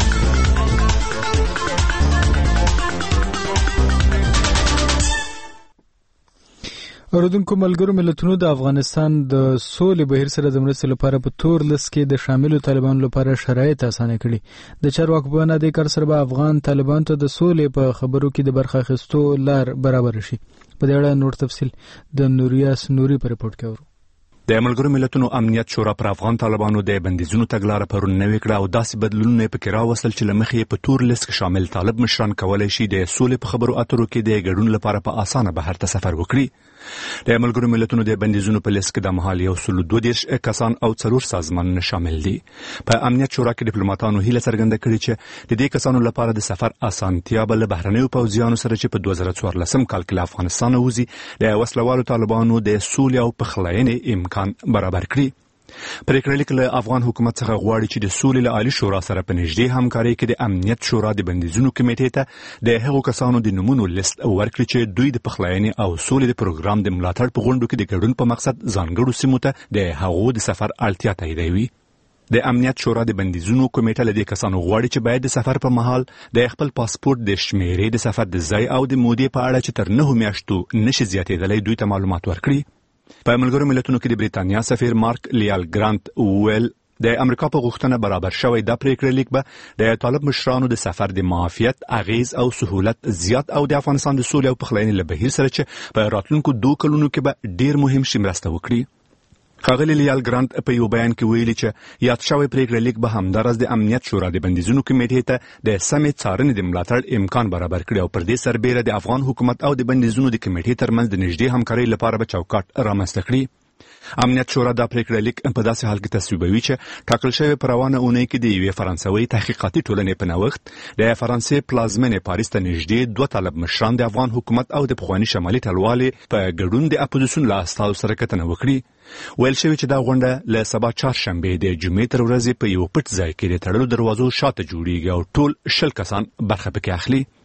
اوریدونکو ملګرو ملتونو د افغانستان د سولې بهیر سره د مرستې لپاره په تور لیست کې د شاملو طالبانو لپاره شرایط اسانه کړي. د چارواکو په وینا دې کار سره به افغان طالبانو ته د سولې په خبرو کې د برخه اخیستو لار برابر شي. په دې اړه نور تفصیل د نوریاس نوري په ریپورت کې اورو. د ملګرو ملتونو امنیت شورا پر افغان طالبانو د بندیزونو تګلاره پرون نوې کړه او داسې بدلونونه پکې راوستل چې له مخې په تور لیست کې شامل طالب مشران کولی شي د سولې په خبرو اترو کې د ګډون لپاره په اسانه بهر ته سفر وکړي. د ملګرو ملتونو د بندیزونو په لیست کې د مهال یو سل دوه دېرش کسان او څلور سازمانونه شامل دي. په امنیت شورا کې ډیپلوماټانو هیله څرګنده کړې چې د دې کسانو لپاره د سفر اسانتیا به له بهرنیو پوځیانو سره چې په دوه زره څوارلسم کال کې له افغانستانه وځي د وسلوالو طالبانو د سولې او پخلاینې امکان برابر کړي. پریکړه لیک له افغان حکومت څخه غواړي چې د سولې له عالی شورا سره په نږدې همکارۍ کې د امنیت شورا د بندیزونو کمیټې ته د هغو کسانو د نومونو لیست ورکړي چې دوی د پخلاینې او سولې د پروګرام د ملاتړ په غونډو کې د ګډون په مقصد ځانګړو سیمو ته د هغو د سفر اړتیا تاییدوي. د امنیت شورا د بندیزونو کمیټه له دې کسانو غواړي چې باید د سفر په مهال د خپل پاسپورت د شمیرې د سفر د ځای او د مودې په اړه چې تر نهو میاشتو نشي زیاتېدلی دوی ته معلومات ورکړي. په ملګرو ملتونو کې د بریتانیا سفیر مارک لیال ګرانت وویل د امریکا په غوښتنه برابر شوی دا پریکړه لیک به د طالب مشرانو د سفر د معافیت، اغیز او سهولت زیات او د افغانستان د سولې او پخلاینې له بهیر سره چې په راتلونکو دوه کلونو کې به ډیر مهم شي مرسته وکړي. ښاغلي لیال ګرانت په یو بیان کې ویلي چې یاد شوی پریکړه لیک به همدارس د امنیت شورا د بندیزونو کمیټې ته د سمې څارنې د ملاتړ امکان برابر کړي او پر دې سربیره د افغان حکومت او د بندیزونو د کمیټې ترمنځ د نږدې همکارۍ لپاره به چوکاټ رامنځته کړي. امنیت شورا دا پریکړه لیک په داسې حال کې تصویبوي چې ټاکل شوی په روانه اونۍ کې د یوې فرانسوي تحقیقاتي ټولنې په نوښت د فرانسې پلازمینې پاریس ته نږدې دوه طالب مشران د افغان حکومت او د پخواني شمالي ټلوالې په ګډون د اپوزیسیون له استازو سره کتنه وکړي. ویل شوي چې دا غونډه له سبا چهارشنبې د جمعې تر ورځې په یو پټ ځای کې د تړلو دروازو شاته جوړیږي او ټول شل کسان برخه پکې اخلي.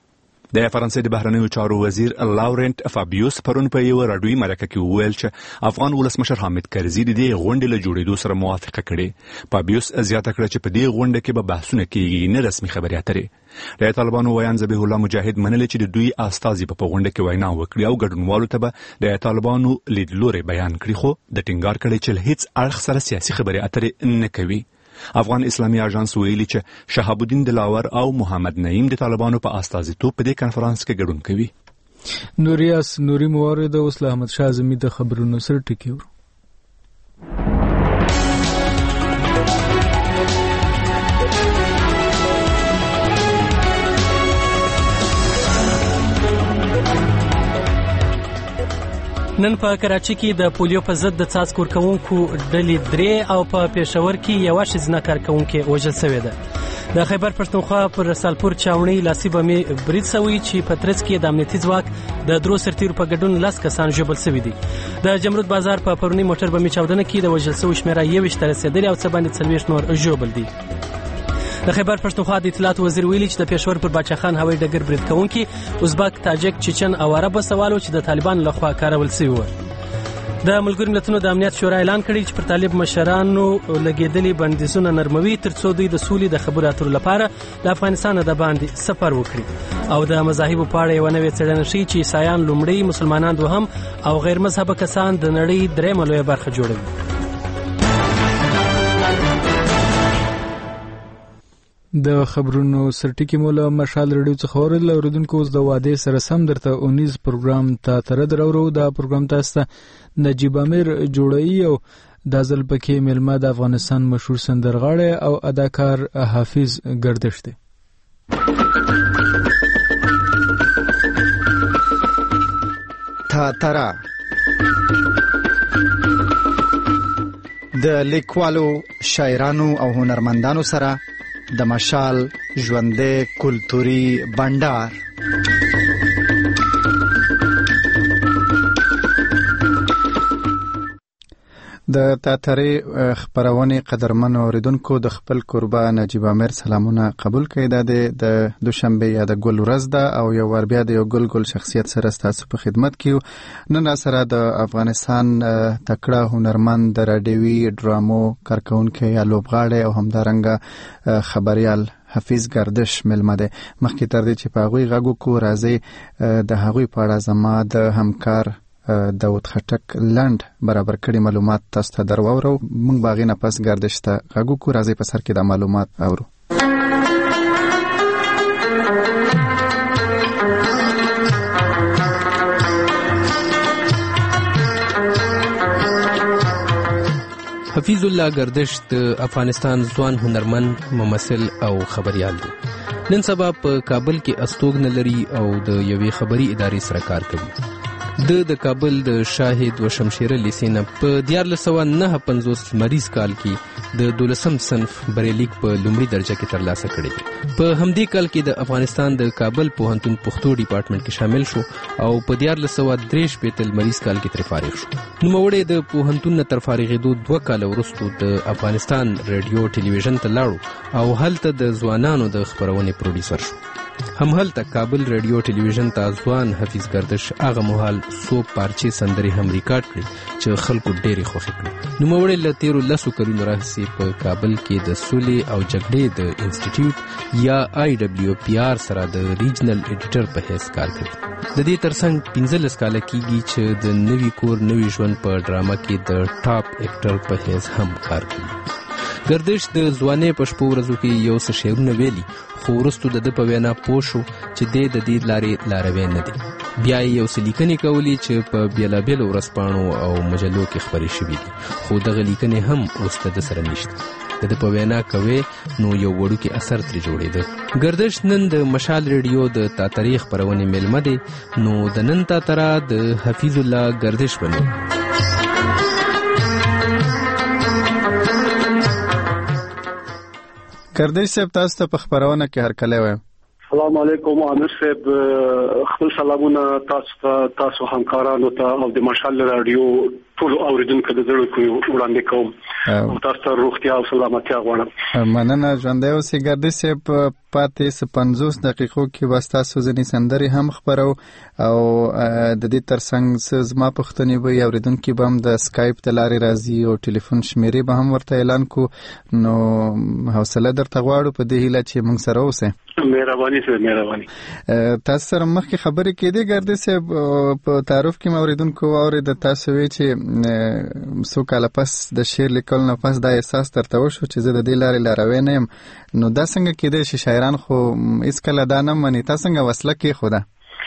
د فرانسې د بهرنیو چارو وزیر لاورنت فابیوس پرون په یو راډیوي مرکه کې وویل چې افغان ولسمشر حامد کرزي د دې غونډې له جوړېدو سره موافقه کړې. فابیوس زیاته کړه چې په دې غونډه کې به بحثونه کیږي، نه رسمي خبري اترې. د طالبانو ویان ذبیح الله مجاهد منل چې د دوی استازي په غونډه کې وینا وکړي او ګډونوالو ته به د طالبانو لیدلوري بیان کړي، خو د ټینګار کړي چې هیڅ اړخ سره سیاسي خبري اترې نه کوي. افغان اسلامي اژانس ویلي چې شهاب الدین دلاور او محمد نعیم د طالبانو په استازیتوب په دې کانفرنس کې ګډون کوي. نوریاس نوري موارد اوس له احمد شاه اعظمي د خبرونو سره ټکی ورو. نن په کراچي کې د پولیو په ضد د څاڅکو ورکوونکو ډلې درې او په پېښور کې یوه ښځینه کارکوونکې وژل سوې ده. د خیبر پښتونخوا پر رسالپور چاونۍ لاسي بمې برید سوی چې په ترڅ کې د امنیتي ځواک د درو سرتیرو په ګډون لس کسان ژوبل سوي دي. د جمرود بازار په پرونی موټر بمې چاودنه کې د وژل سوي شمېره یوویشت ته رسېدلې او څه باندې څلوېښت نور ژوبل دي. د خیبر پښتونخوا د اطلاعات وزیر ویلي چې د پېښور پر باچا خان هوایي ډګر برید کوونکي ازبک، تاجک، چچن او عرب وسوالو چې د طالبانو لخوا کارول سوي وو. د ملګرو ملتونو د امنیت شورا اعلان کړی چې پر طالب مشرانو لګېدلي بندیزونه نرموي ترڅو دوی د سولې د خبرو اترو لپاره د افغانستان د باندې سفر وکړي. او د مذاهبو په اړه یوه نوې څېړنه ښیي چې عیسایان لومړی، مسلمانان دوهم او غیر مذهبه کسان د نړۍ درېیمه لویه برخه جوړوي. د خبرونو سرټکی مولا مشال رادیو څخه اورل اوردونکو اوس د واده سره سم درته اونیز پروګرام ته تر درورو. دا پروګرام تاسو ته نجیب امیر جوړی او د ځل پکې ملما د افغانستان مشهور سندرغاړی او اداکار حافظ گردش دی. تا ترا د لیکوالو، شاعرانو او هنرمندانو سره د مشال ژوندې کلتوري بندر. د تاترې خبرونه قدرمن اوریدونکو د خپل قربا نجیب امیر سلامونه قبول کړئ. د دوشنبه یا د ګل ورځ ده او یو ور بیا د یو ګل ګل شخصیت سره ستاسو په خدمت کې نن سره د افغانستان تکړه هنرمند د رادیوي ډرامو کارکونکو یا لوبغاړي او همدارنګه خبريال حافظ گردش ملمه ده. مخکې تر دې چې په هغوی غږو کو راځي د هغوی په اړه زما د همکار داود خټک لند برابر کړي معلومات تاسو ته درواورو. موږ باغې نه پس گردش ته غږو کو راځي په سر کې د معلومات اورو. حفیظ الله گردش د افغانستان ځوان هنرمند، ممثل او خبريال دی. نن سبا په کابل کې استوګنه لري او د یوې خبري ادارې سره کار کوي. د د کابل د شاهد و شمشیره لیسینه په دیارلس سوه نهه پنځوس مریض کال کې د دولسم صنف بریلیک په لومړي درجه کې ترلاسه کړی. په همدې کال کې د افغانستان د کابل پوهنتون پښتو ډیپارټمنټ کې شامل شو او په دیارلس سوه درې شپېته مریض کال کې ترې فارغ شو. نوموړی د پوهنتون نه تر فارغېدو دوه کاله وروسته د افغانستان ریډیو ټلویزیون ته لاړو او هلته د ځوانانو د خبرونې پروډیوسر شو. هم هلته کابل ریډیو ټلویزیون ته ځوان حفیظ گردش هغه مهال څو پارچې سندرې هم ریکارډ کړي چې خلکو ډېرې خوښې کړې. نوموړی له تېرو لسو کلونو راهیسې په کابل کې د سولې او جګړې د انسټیټیوټ یا آی ډبلیو پی آر سره د ریجنل ایډیټر په حیث کار کوي. د دې ترڅنګ پنځلس کاله کېږي چې د نوي کور نوي ژوند په ډرامه کې د ټاپ ایکټر په حیث هم کار کوي. گردش د ځوانۍ په شپو ورځو کې یو څه شعرونه ویلي، خو وروستو د ده په وینا پوه شو چې دی د دې لارې لاروی نه دی. بیا یې یو څه لیکنې کولې چې په بېلابېلو ورځپاڼو او مجلو کې خپرې شوي دي، خو دغه لیکنې هم اوس د ده سره نشته. د ده په وینا کوې نو یو وړوکی اثر ترې جوړېده. گردش نن د مشال ریډیو د تاترې خپرونې میلمه دی، نو د نن تاتره د حفیظ الله گردش بنو. گردش صاحب تاسو ته په خبرونه کې هرکلی وایم. السلام علیکم امیر صاحب خپل سلامونه تاسو تاسو همکارانو ته او د مشال رادیو ټول اوریدونکو د زړه کوم وړاندې کوم او تاسو ته روغتیا او سلامتیا غواړم. مننه ژوندی اوسئ ګردش صاحب. پاتې پنځوس دقیقو کې به ستاسو ځینې سندرې هم خپرو او د دې ترڅنګ زما پوښتنې به یې اورېدونکي به هم د سکایپ د لارې راځي او ټلیفون شمیرې به هم ورته اعلان کړو. نو حوصله درته غواړو په دې هیله چې موږ سره اوسئ. مهرباني سره مهرباني. تاسو سره مخکې خبرې کېدې ګردش صاحب په تعارف کې مې اورېدونکو واورېده تاسو وایئ چې څو کاله پس د شعر لیکلو نه پس دا احساس درته وشو چې زه د دې لارې لاروی نه یم. نو دا څنګه کېدای شي شاعران خو هېڅکله دا نه مني، تا څنګه وسله کېښوده؟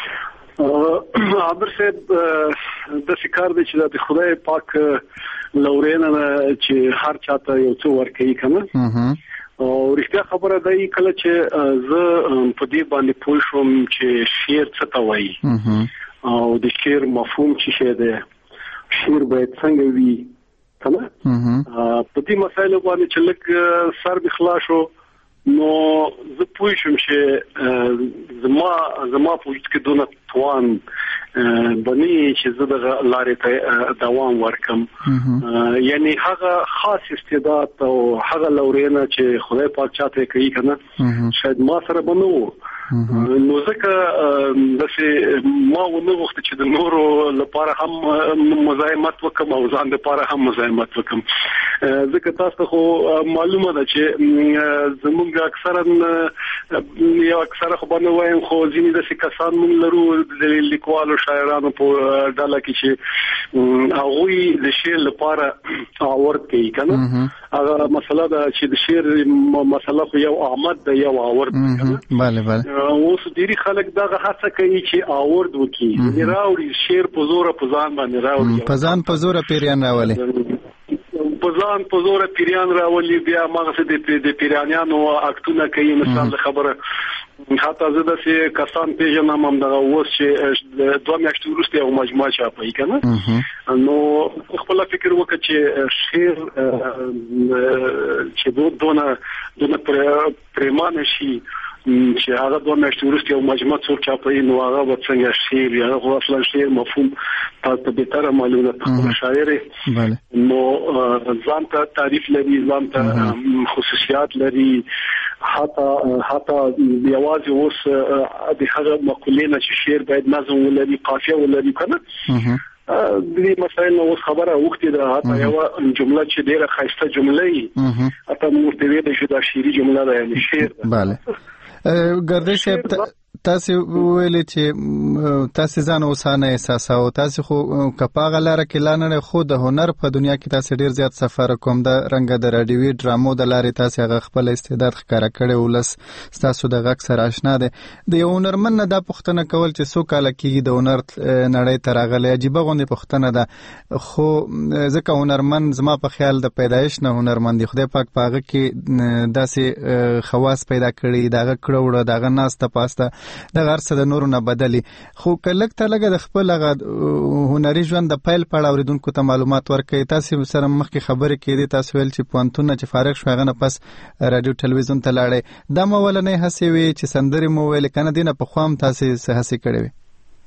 عامر صاحب داسې کار دی چې د خدای پاک له ورېنه نه چې هر چاته یو څه ورکوي که نه. او رښتیا خبره ده کله چې زه په دې باندې پوه شوم چې شعر څه ته وایي او د شعر مفهوم څه شی دی، شعر باید څنګه وي که نه. په دې مسایلو باندې چې لږ سر مې خلاص شو نو زه پوه شوم چې زما زما په وجود کې دونه توان بني چې زه دغه لارې ته دوام ورکم. یعنی هغه خاص استعداد او هغه لورینه چې خدای پاک چاته کوي که نه شاید ما سره به نه و. نو ځکه داسې ما ونه غوښته چې د نورو لپاره هم مزاحمت وکم او ځان لپاره هم مزاحمت وکم، ځکه تاسو ته خو معلومه ده چې زمونږ اکثرا یو اکثره خو باندې وایم خو ځینې داسې کسان مونږ لرو د لیکوالو شاعرانو په ډله کې چې هغوی د شعر لپاره آورد کوي که نه. هغه مسله ده چې د شعر مسله خو یو آمد ده یو آورد ده که نه. بله بله. اوس ډېری خلک دغه هڅه کوي چې آورد وکړي، راوړي شعر په زوره په ځان باندې راوړي، په ځان په زوره پیریان راولي، په ځان په زوره پیریان راولي، بیا مغسه د پیرانیانو اکټونه کوي. مثال خبره حتی زه داسې کسان پیژنم همدغه اوس چې دوه میاشتې وروسته یو مجموعه چاپوي که نه. نو خپله فکر وکړه چې شعر چې دونه دونه پریمانه شي چې هغه دوه میاشتې وروسته یو مجموعه څوک چاپوي نو هغه به څنګه شعر وي. هغه خو اصلا شعر مفهوم تاسو ته بهتره معلومه ده، خپله شاعر نو ځان ته تعریف لري، ځان ته خصوصیات لري. حتی حتی یوازې اوس د هغه مقولې نه چې شعر باید نظم ولري، قافیه ولري که نه. دې مسایل نو اوس خبره اوښتې ده. حتی یوه جمله چې ډېره ښایسته جمله وي حتی موږ ورته ویلی شو دا شعري جمله ده، یعنې شعر ده. بله. ګردش صاحب تاسو ویلي چې تاسو ځان اوسانه احساساو، تاسو خو کپاغه لاره کې لانه خو د هنر په دنیا کې تاسو ډیر زیات سفر کوم د رنګ د رادیوي ډرامو د لارې تاسو هغه خپل استعداد ښکارا کړی ولس تاسو د غږ سره آشنا دي. د یو هنرمن نه دا پوښتنه کول چې څو کال کېږي د هنر نړۍ ته راغلی عجیبه غوندې پوښتنه ده، خو ځکه هنرمن زما په خیال د پیدایش نه هنرمن دی، خدای پاک په هغه کې داسې خواص پیدا کړي، دغه کړه وړه دغه ناسته پاسته د غرسه د نورو نه بدلی. خو کلک ته لګه د خپل هغه هنري ژوند د پیل په اړه اوریدونکو ته معلومات ورکړي. تاسو سره مخکې خبرې کېدې، تاسو ویل چې پوهنتون نه چې فارغ شو هغه نه پس رادیو ټلویزیون ته لاړې، دا مولنې هڅې وې چې سندرې مو ویلې که نه دې نه پخوا هم تاسې څه هڅې کړې وې؟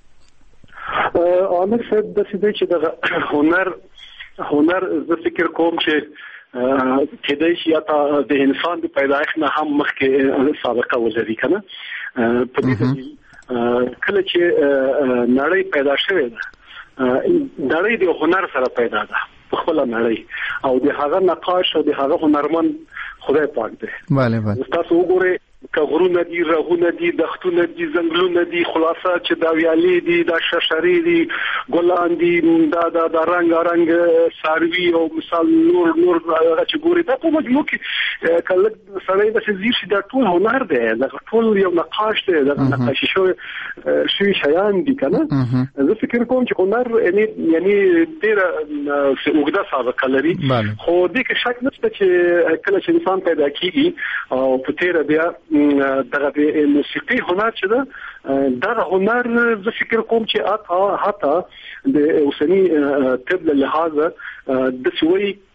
عامر صاحب داسې دی چې دغه هنر هنر زه فکر کوم چې کېدای شي یا د انسان د پیدایښت نه هم مخکې سابقه ولري که نه. په دې ډول کله چې نړۍ پیدا شوې ده نړۍ د هنر سره پیدا ده په خپله نړۍ، او د هغه نقاش او د هغه هنرمند خدای پاک دی. بله بله. تاسو وګورئ که غرونه دي، رغونه دي، دښتونه دي، ځنګلونه دي، خلاصه چې دا ویالې دي، دا ششرې دي، ګلان دي، دا دا دا رنګارنګ څاروي او مثال نور نور هغه چې ګوري دا په مجموع کې کله سړی داسې ځیر شي دا ټول هنر دی، دا ټول یو نقاش دی، دا نقاشي شوي شوي شیان دي که نه. زه فکر کوم چې هنر یعنی ډېره اوږده سابقه لري، خو دې کې شک نشته چې کله چې انسان پیدا کېږي او په تېره بیا دغه د موسیقي هنر چې ده دغه هنر زه فکر کوم چې حتی د اوسني طب له لحاظه داسې وایي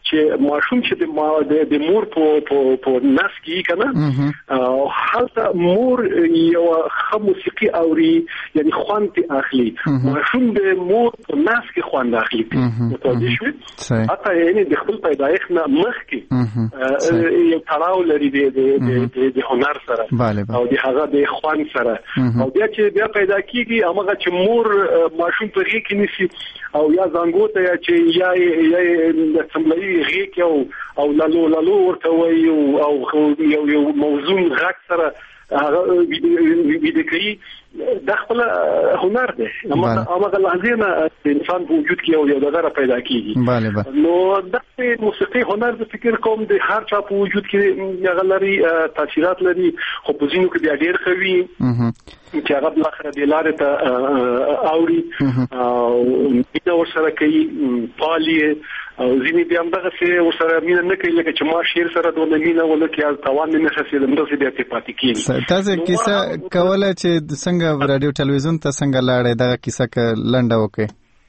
چې ماشوم چې د مور په په نس کې کنه او حالته مور یو خه موسیقي اوري یعنی خوند اخلي ماشوم د مور په نس کې خوند اخلي متوجه شو حتی یعنی د خپل پیدایښت نه مخکې یو تړاو لري د د هنر سره او د هغه د خوند سره او بیا چې بیا پیدا کیږي هغه چې مور ماشوم په غېږ کې نیسي او یا زنګو ته یا چې یا یا سملایي غېږ او او لالو لالو ورته وایي او یو یو موضوع غږ سره هغه ویډیو کوي د خپل هنر دی هغه لحظه نه د انسان په وجود کې یو دغه پیدا کیږي نو د موسیقي هنر د فکر کوم د هر چا په وجود کې هغه لري تاثیرات لري خو په ځینو کې بیا ډېر خوي چې هغه بل اخر د لارې ته اوري او د ورسره کوي پالي او ځینې بیا هم دغه څه ورسره مینه نه کوي لکه چې ما شعر سره دونه مینه ولکه یا توان نه خسي د مرسته بیا ته پاتې کیږي تاسو کیسه کوله چې څنګه رادیو ټلویزیون ته څنګه لاړې دغه کیسه ک لنډه وکي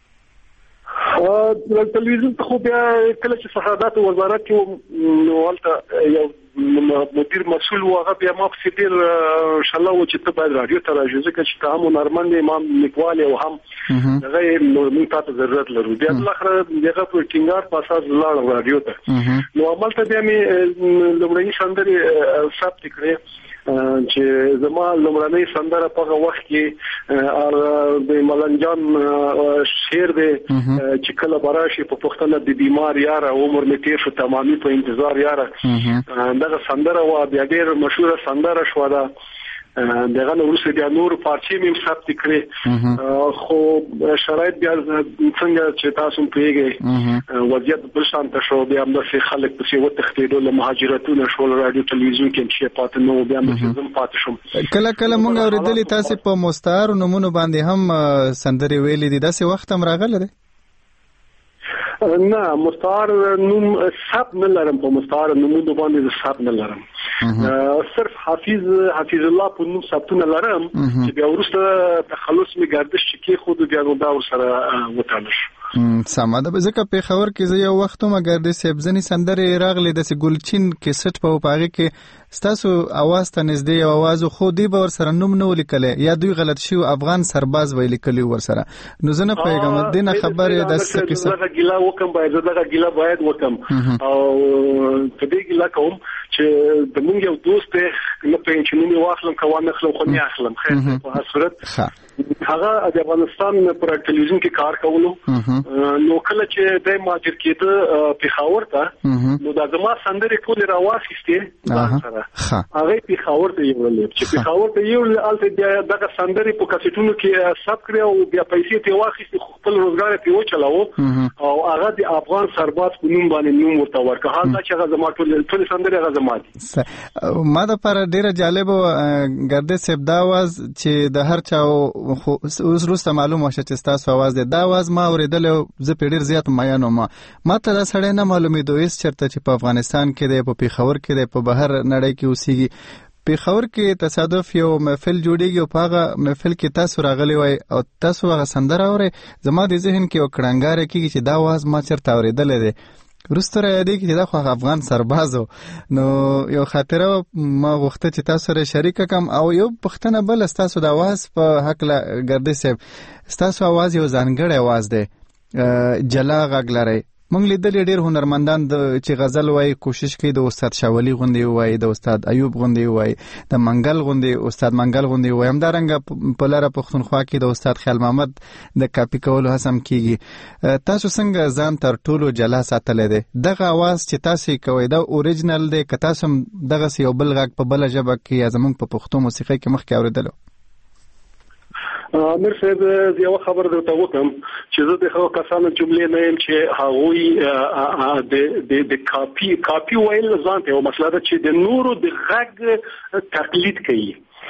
ا ټلویزیون خو بیا کله چې صحافت وزارت کې نو ولته یو مدیر مسؤل وغه بیا ما په سیدل انشاءالله و چې ته باید رادیو ته راځې ځکه چې ته هم نورمال امام لیکوال او هم دغه موږ ته ضرورت لرو بیا د اخر دغه په ټینګار په اساس لاړ رادیو ته نو عمل ته بیا مې لومړی سندري ثبت کړې چې زما لومړنۍ سندره په وخت کې د ملنجان شعر دی چې کله براشي په پښتنه د بیمار یار عمر می تیر شو تمامي په انتظار یار دغه سندره وا بیا ډېر مشهوره سندره شو دا دغه نو روسي بیا نور پارچې مې ثبت کړې خو شرایط بیا څنګه چې تاسو پیږئ وضعیت بل شان ته شو بیا د خلک په څیر وتښتېدل مهاجرتونه شول رادیو ټلویزیون کې چې پاتې نو بیا د زم پاتې شوم کله کله مونږ اوریدلې تاسو په مستعار نمونه باندې هم سندري ویلې دي داسې وخت هم راغله ده نه مستعار نوم ثبت نه لرم په مستعار نومونو باندې ثبت نه لرم صرف حافظ حافظ الله په نوم ثبتونه لرم چې بیا ورسته تخلص می گردش کې خود بیا نو دا سره وټالش سماده به ځکه په خبر کې زه یو وخت مګر د سبزنی سندري راغلي د ګلچین کې سټ په پاغه کې ستاسو आवाज ته نږدې یو आवाज خو دی به ور سره نوم نه ولیکل یا دوی غلط شو افغان سرباز ویل کلی ور سره نو زه نه پیغام دینه خبره د څه قصه دغه ګیلا وکم باید دغه ګیلا باید وکم او په دې ګیلا کوم چې د مونږ یو دوست نه پېښ چې نومي واخلم کوم خپل خو نه اخلم خیر په هر صورت هغه د افغانستان پر ټلویزیون کې کار کولو نو کله چې د ماجر کېده پیښور ته نو د زما سندري ټول راوښتې سره هغه پیښور ته یو ولې چې پیښور ته یو الته بیا دغه سندري په کاسيټونو کې ساب کړی او بیا پیسې ته واخیستې خپل روزګار ته وچلاو او هغه د افغان سرباز په نوم باندې نوم ورته ورکړ حال دا چې هغه زما ټول ټول سندري هغه زما دي ما د پر ډیره جالب ګرده سبدا واز چې د هر چا خو اوس روسته معلومه شته چې تاسو आवाज دی دا आवाज ما اوریدل زه په ډیر زیات میانو ما ما ته دا سړی نه معلومې دوی چرته چې په افغانستان کې دی په پیښور کې دی په بهر نړۍ کې اوسېږي پیښور کې تصادف یو محفل جوړیږي او په هغه محفل کې تاسو راغلی وای او تاسو هغه سندره اورئ زما د ذهن کې یو کړنګار کېږي چې دا आवाज ما چرته اوریدل دی روستره یادې کې دا خو افغان سربازو نو یو خاطره ما غوښته چې تاسو سره شریک کم او یو پښتنه بل تاسو د आवाज په حق لا ګرځي صاحب تاسو आवाज یو ځانګړی आवाज دی جلا غږ لري مونږ لیدل ډېر هنرمندان د چې غزل وای کوشش کوي د استاد شاولی غوندي وای د استاد ایوب غوندي وای د منګل غوندي استاد منګل غوندي وای هم دارنګ په لاره پښتونخوا کې د استاد خیال محمد د کاپی کولو هڅه کیږي تاسو څنګه ځان تر ټولو جلا ساتلې ده دغه आवाज چې تاسو کوي دا اوریجنل دی که تاسو دغه یو بل غږ په بل ژبه کې زمونږ په پښتو موسیقي کې مخکې اوریدلو امیر صاحب یو خبر درته وکم چې زه د هغو کسانو جملې نه یم چې هغوی د د د کاپی کاپی ویل ځان ته یو مسله ده چې د نورو د غږ تقلید کوي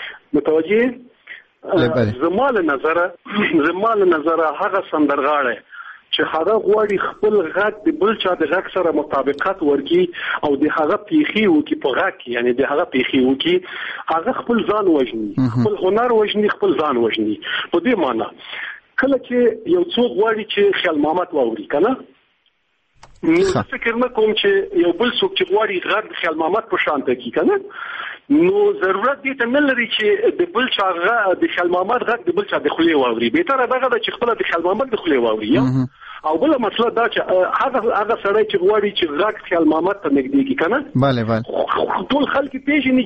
متوجه زما له نظره زما له نظره هغه سندرغاړی چې هغه غواړي خپل غږ د بل چا د غږ سره مطابقت ورکړي او د هغه پیخي وکي په غږ کې یعنی د هغه پیخي وکي هغه خپل ځان وژني خپل هنر وژني خپل ځان وژني په دې معنی کله چې یو څوک غواړي چې خیال محمد واوري کنه نو فکر نه کوم چې یو بل څوک چې غواړي غږ د خیال محمد په شان ته کی کنه نو ضرورت دې ته نه لري چې د بل چا غږ د خیال محمد غږ د بل چا د خولې واوري به تر دغه د چې خپل د خیال محمد د خولې واوري او بل مسله دا چې هغه هغه سړی چې غواړي چې غږ خیال محمد ته نږدې کی کنه bale bale ټول خلک پیژني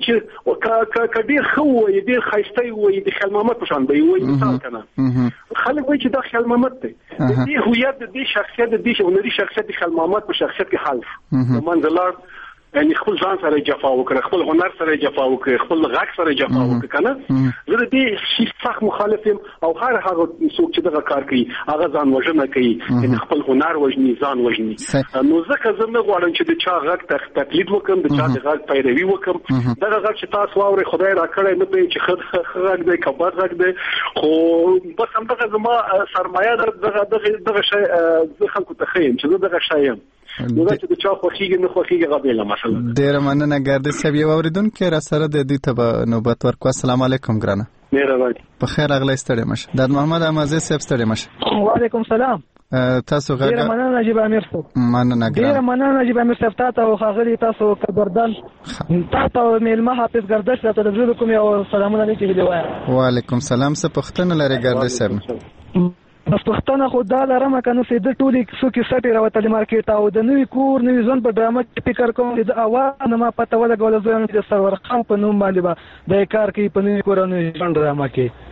چې کډیر خو وي ډیر خاصتي وي د خیال محمد په شان دی وي مثال کنه خلک وایي چې دا خیال محمد دی د دې هویت د دې شخصیت د دې هنري شخصیت د خیال محمد په شخصیت کې حل منځلار یعنی خپل ځان سره جفا وکړه خپل هنر سره جفا وکړه خپل غږ سره جفا وکړه کنه زه دې شي سخت مخالف یم او هر هغه څوک چې دغه کار کوي هغه ځان وژنه کوي یعنی خپل هنر وژني ځان وژني نو ځکه زه نه غواړم چې د چا غږ تقلید وکم د چا د غږ پیروي وکم دغه غږ چې تاسو واوري خدای راکړی نه پېږي چې خد غږ دی کبر غږ دی خو بس هم دغه زما سرمایه دغه دغه دغه شی زه خلکو ته خیم چې دغه شی یم نو دا چې د چا خوښیږي نه خوښیږي غوډه مثلا ډېر مننه ګرد صاحب یو اوریدونکو را سره د دې ته نوبت ورکو السلام علیکم ګرانه مهرباني په خیر اغلی ستړي مشه د محمد امازه صاحب ستړي مشه وعلیکم السلام تاسو غږ ډېر مننه نجیب امیر صاحب مننه ډېر مننه نجیب امیر صاحب تاسو خاغلی تاسو کبردان تاسو میلمه حافظ ګردش ته تلویزیون کوم یو سلامونه لیکي دی وای وعلیکم السلام څه پښتنه لري ګرد صاحب بس پښتنه خو دا لرمه کنه چې د ټولي څوکي سټي راوتلې مارکیټ او د نوې کور نوې ځون په ډرامه فکر کوم چې د اوا نه ما پته ولګول زه د سرور خان په نوم باندې به د کار کوي په نوې کور نوې ځون ډرامه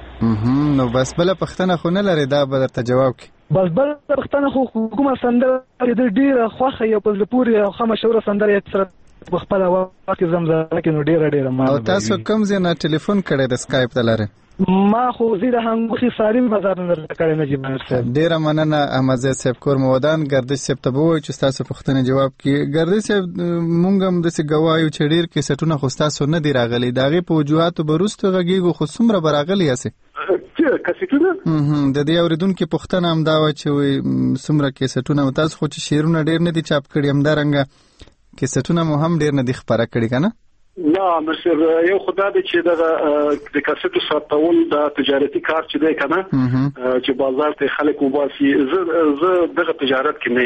کې نو بس بل پښتنه خو نه لري دا به درته جواب کی بس بل پښتنه خو حکومت سندره د ډیره خوخه یو په لپوري خو مشهور سندره سره په خپل واکه زمزمه کې نو ډیره ډیره ما او تاسو کوم ځای نه ټلیفون کړی د سکایپ ته لاره ما خو زیره هنګوخي ساریم بازار نه کړی نجیب صاحب ډیره مننه احمد زید صاحب کور مودان ګردش صاحب ته وایي چې تاسو پښتنه جواب کی ګردش صاحب مونږ هم د څه گوايو چې ډیر کې سټونه خو تاسو نه دی راغلي داغه په وجوهات برسته غږیږي خو څومره براغلي اسه کسټونه د دې اوریدونکو پښتنه هم دا و چې څومره کې سټونه تاسو خو چې شیرونه ډیر نه دي چاپ کړی هم دارنګه کې سټونه مو هم ډیر نه دي خبره کړی کنه نه مرسر یو خدای دې چې د د کاسټو ساتول د تجارتي کار چې دی کنه چې بازار ته خلک وباسي زه زه دغه تجارت کې نه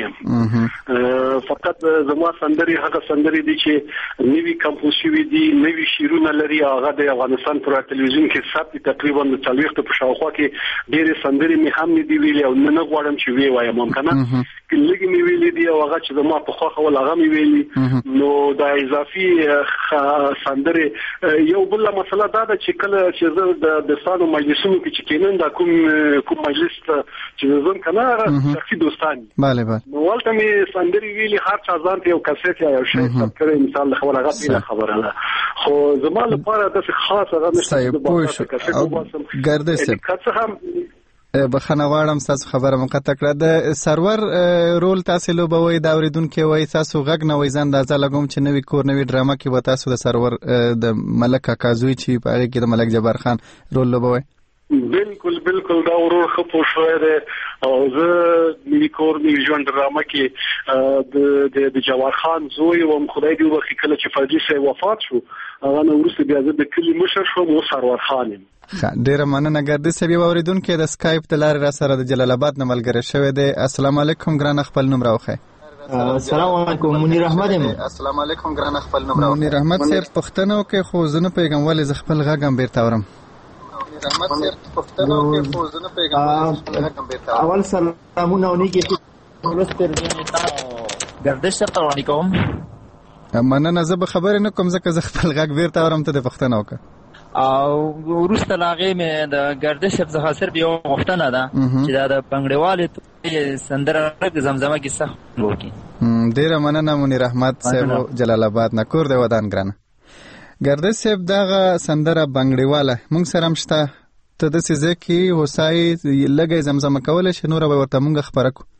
یم فقط زما سندري هغه سندري دي چې نوی کمپوز شوی دي نوی شیرونه لري هغه د افغانستان پر ټلویزیون کې ثبت تقریبا د څلويخ په شاوخوا کې ډېر سندري می هم نه دی ویلي او نه غواړم چې وی وایم ممکنه لګي می ویلي دي او هغه چې زما په خوخه ول هغه می ویلي نو د اضافي سندره یو بل مسله دا ده چې کله چې زه د سانو مجلسونو کې چې کینن دا کوم کوم مجلس چې زم کنه شخصي دوستان bale bale نو ولته می سندري ویلي هر چا ځان ته یو کیسټ یا یو شی تذکرې مثال خبره غوښتنه خبره ده خو زما لپاره د خاص هغه نشته او ګردش صاحب بخنه واړم تاسو خبره مقطع کړه د سرور رول تاسو لوبوي دا اوریدونکو وای تاسو غږ نه وای ځان اندازه لګوم چې نوې کور نوې ډرامه کې و تاسو د سرور د ملک کاکازوی چې په هغه کې د ملک جبار خان رول لوبوي بالکل بالکل دا ورور خپو شوی دی او زه نوې کور نوې ژوند ډرامه کې د د جوار خان زوی او خدای دې وکړي کله چې فرجي سي وفات شو هغه نو ورسته بیا زه د کلی مشر شوم او سرور خان ډیره مننه ګردش صاحب اوریدونکو د سکایپ د لارې را سره د جلال آباد نه ملګری شوی دی السلام علیکم ګران خپل نوم راوخی السلام علیکم منیر احمد یم السلام علیکم ګران خپل نوم راوخی منیر احمد صاحب پښتنو کې خو زنه پیغام ولې ز خپل غږم بیرته اورم منیر احمد صاحب پښتنو کې خو زنه پیغام غږم بیرته اول سلامونه ونیږي ورسته ګردش ته وعلیکم مننه زه به خبرې نه کوم ځکه ز خپل غږ بیرته اورم ته د پښتنو کې او ورسته لاغې مې د ګردش څخه صرف یو غوښتنه ده چې دا د پنګړیوالې سندره د زمزمه کې سخت وکړي ډیره مننه منیر احمد صاحب جلال آباد نه کور دی ودان ګرانه ګردش صاحب دغه سندره بنګړیواله مونږ سره مشته ته د سیزه کې هوسای لګي زمزمه کول شي نور به ورته مونږ خبره کو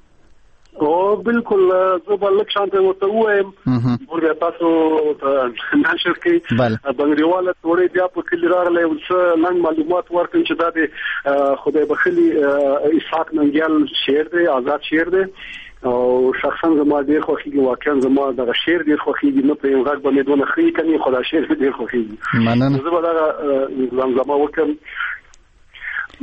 او بالکل زه بل شانته وته وایم ورته تاسو نشر کې بنګریواله ټوړې بیا په کلی راغله او څه لنډ معلومات ورکړم چې دا د خدای بخلي اسحاق ننګیال شعر دی آزاد شعر دی او شخصا زما ډیر خوښیږي واقعا زما د شعر ډیر خوښیږي نه په یو غږ باندې دونه خري کني خدای شعر ډیر خوښیږي مننه زه به دا زمزمه وکم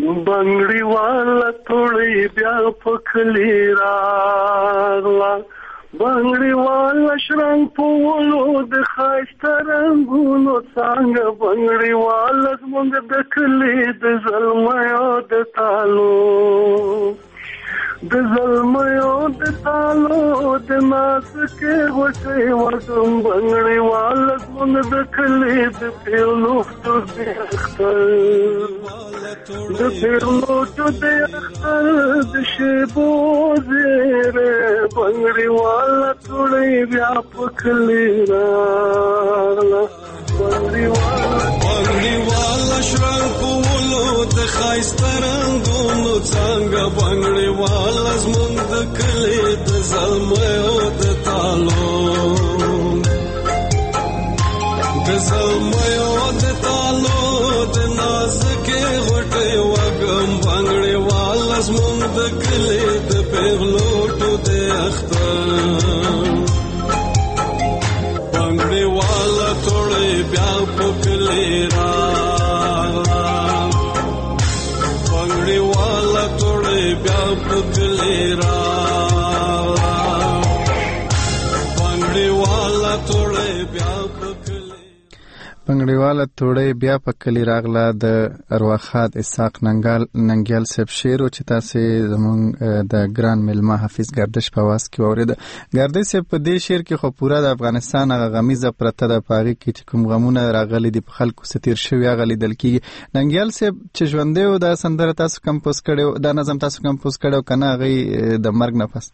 بنگړی والا ټوړې بیا په کلی راغله بنگړي والا شرنګ په ولو د خاصه رنگونو څنګه بنگړي والا زمونږ د کلی د زلمیو د تالو د زلمیو د تالو د ناز کې وټي وګم بنگړي والا زمونږ د کلی د پیلو د اختر د پیلو د اختر د شیبو زیره بنگړي والا ټولې بیا پکلی راغله بنگړي والا بنگړي والا شرنګ په ولو د خاصه رنگونو څنګه بنگړي والا زمونږ د کلی د زلمیو د تالو د زلمیو د تالو د نازکې غوټې وګم بنگړي والا زمونږ د کلی د پیغلوټو د اختر بنگړي والا ټولې بیا پکلی راغله بنگړي والا ټولې بیا پکلی راغله بنگړي والا ټولې بیا بنگړیواله توړی بیا په کلی راغله د ارواخاد اسحاق ننګال ننګیال صاحب شعر چې تاسو زموږ د ګران ملما حافظ گردش په واس کې اوریده گردش صاحب په دې شعر کې خو پورا د افغانستان هغه غمیزه پرته د پاغي کې چې کوم غمونه راغلي دي په خلکو ستیر شوی هغه لیدل کیږي ننګیال صاحب چې ژوندې و د سندره تاسو کمپوز کړو د نظم تاسو کمپوز کړو کنه غي د مرګ نه پس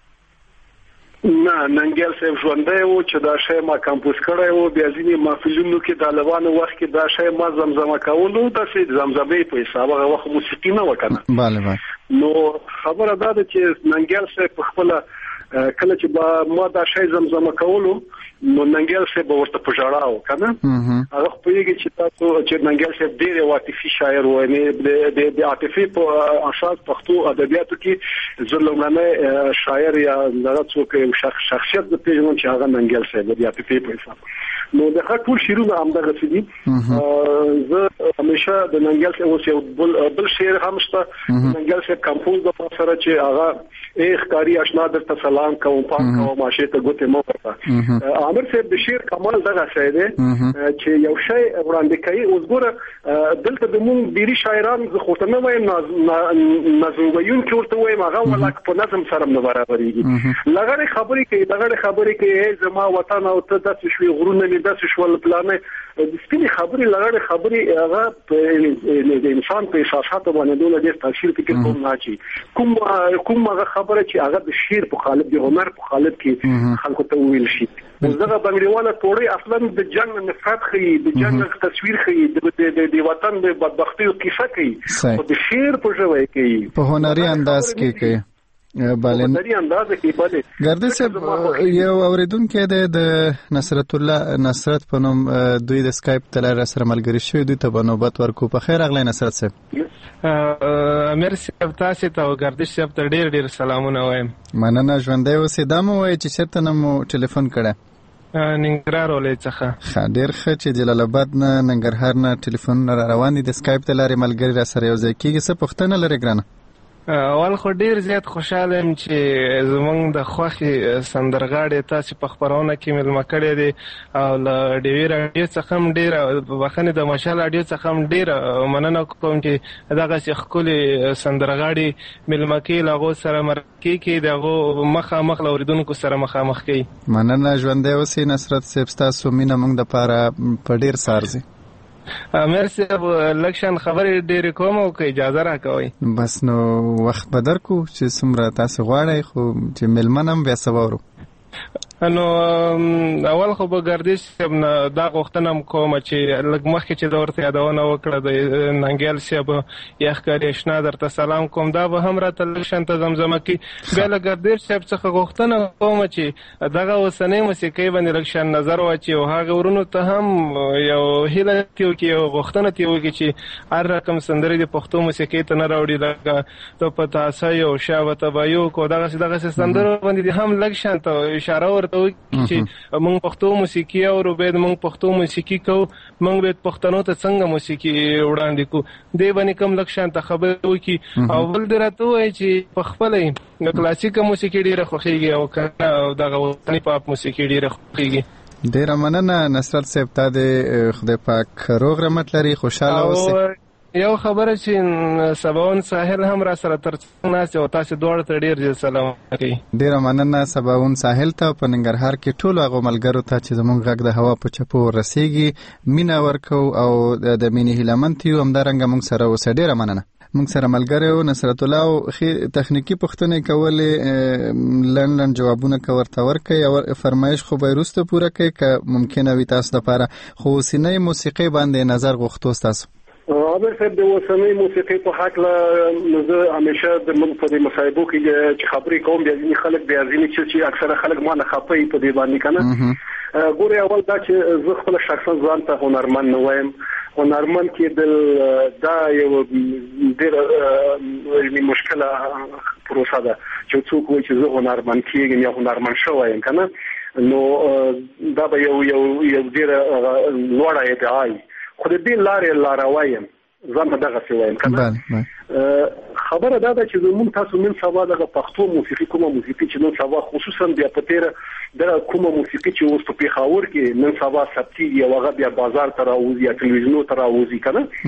نه ننګیال صاحب ژوندې و چې دا شی ما کمپوز کړی و بیا ځینې محفلونو کې د طالبانو وخت کې دا شی ما زمزمه کولو داسې زمزمې په حساب هغه وخت موسیقي نه وکنه bale bale نو خبره دا ده چې ننګیال صاحب په خپل کله چې با ما دا شی زمزمه کولو نو ننګیال صاحب ورته پجاړاو کنه هغه په یوه چې تاسو چې ننګیال صاحب ډېر عاطفي شاعر و نه د د عاطفي په اساس پښتو ادبیاتو کې ظلمانه شاعر یا دغه څوک شخصیت د پیژنون چې هغه ننګیال صاحب د عاطفي په حساب نو د ټول شیرونه همدغه سدي زه همیشه د ننګیال صاحب یو بل بل شعر هم شته ننګیال صاحب کمپوز د سره چې هغه اخ کاری آشنا درته سلام کوم پاک کوم ماشه ته ګوتې مو ورته عامر صاحب د شعر کمال دغه شی دی چې یو شی وړاندې کوي اوس ګوره دلته د مونږ ډیری شاعران زه خو ته نه وایم نظم ویون کې ورته وایم هغه ولک په نظم سره نه برابرېږي لغړې خبرې کوي دغه خبرې کوي زما وطن او ته داسې شوي غرونه مې داسې شول پلانې د سپینې خبرې لغړې خبرې هغه د انسان په احساساتو باندې ډېر ډېر تاثیر کوي کوم نه چی کوم کوم هغه خبره چې هغه د شعر په قالب د هنر په قالب کې خلکو ته ویل شي دغه بنګړیواله ټوړی اصلا د جنگ نفرت خي د جنگ تصویر خي د د وطن د بدبختی او کیسه کوي او د شعر په ژوي کوي په هنري انداز کې کوي بالن هنري انداز کې بالي ګردش یو اوریدونکو د نصرت الله نصرت په نوم دوی د اسکایپ تلار سره ملګری شوی دوی ته بنوبت ورکو په خیر اغلی نصرت صاحب امیر صاحب تاسو ته او ګردش صاحب ته ډیر ډیر سلامونه وایم مننه ژوندې اوسې دا مو وای چې چیرته نمو ټلیفون کړه ننګرهار ولایت څخه ښه ډیر ښه چې جلال آباد نه ننګرهار نه ټلیفون را روان دي د اسکایپ تلار ملګری را سره یو ځای کیږي څه پوښتنه لري ګرانه اول خو ډیر زیات خوشاله یم چې زمونږ د خوښي سندرغاړي تاسو په خبرونه کې ملما کړی دي او له ډیوی راډیو څخه هم ډیر بخنه د مشال راډیو څخه هم ډیر مننه کوم چې دغه ښکلي سندرغاړي ملما کې لاغو سره مرکې کې دغه مخه مخ لوریدونکو سره مخامخ کوي مننه ژوندې اوسې نصرت صاحب تاسو مینه موږ د پاره په ډیر سارزي مرسی لکشن خبرې ډېرې کوم او که اجازه راکوئ بس نو وخت به درکو چې څومره تاسو غواړئ خو چې میلمن هم بیا سبا ورو نو اول خو به ګردش صاحب نه دا غوښتنه م کومه چې لږ مخکې چې ده ورته یادونه وکړه د ننګیال صاحب یا ښکاري اشنا درته سلام کوم دا به هم راته لږ شانته زمزمه کړي بیا له ګردش صاحب څخه غوښتنه کومه چې دغه اوسنۍ موسیقۍ باندې لږ شان نظر واچي او هغه ورونو ته هم یو هیله ترې وکړي او غوښتنه ترې وکړي چې هر رقم سندرې د پښتو موسیقۍ ته نه راوړي لکه ته په تاسۍ او شا وته به یو کو دغسې دغسې سندرو باندې هم لږ شانته اشاره ور ورته وکړي چې موږ پښتو موسیقي اورو، باید موږ پښتو موسیقي کوو، موږ باید پښتنو ته څنګه موسیقي وړاندې کوو. دې باندې کوم لږ شانته خبرې وکړي. او بل دې راته ووایي چې په خپله د کلاسیکه موسیقي ډېره خوښېږي او که نه دغه وطني پاپ موسیقي ډېره خوښېږي. ډېره مننه نصرت صاحب، تا دې خدای پاک روغ رحمت لري، خوشحاله اوسئ. یو خبره چې سباون ساحل هم را سره تر څنګ ناست او تاسو دواړه ته ډېر ډېر سلام کوي. ډېره مننه سباون ساحل ته، په ننګرهار کې ټولو هغو ملګرو ته چې زموږ غږ د هوا په چپو ورسیږي مینه ورکو او د مینې هیلهمند یو، همدارنګه موږ سره اوسه. ډېره مننه. موږ سره ملګری و نصرت الله او تخنیکی پوښتنې کولې، لنډ لنډ جوابونه که ورته ورکړئ او فرمایش خو به یې وروسته پوره کړئ که ممکنه وي تاسو دپاره. خو اوسنۍ موسیقۍ باندې نظر غوښتو ستاسو؟ عامر صاحب د اوسنۍ موسیقۍ په هکله زه همیشه د موږ په دې مصاحبو کې چې خبرې کوم، بیا ځینې خلک بیا ځینې چې اکثره خلک ما نه خفه وي په دې باندې که نه. ګورې اول دا چې زه خپله شخصا ځان ته هنرمند نه وایم. هنرمند کېدل دا یو ډېره علمي مشکله پروسه ده چې څوک وایي چې زه هنرمند کېږم یا هنرمند شوی یم که نه، نو دا به یو یو یو ډېره لوړه ادعا وي. خو د دې لارې لاروی یم، ځان به دغسې وایم که نه. خبره دا ده چې زموږ تاسو نن سبا دغه پښتو موسیقي کومه موسیقي چې نن سبا خصوصا بیا په تېره دغه کومه موسیقي چې اوس په پېښور کې نن سبا ثبتېږي او هغه بیا بازار ته راوځي یا تلویزیونو ته راوځي که نه،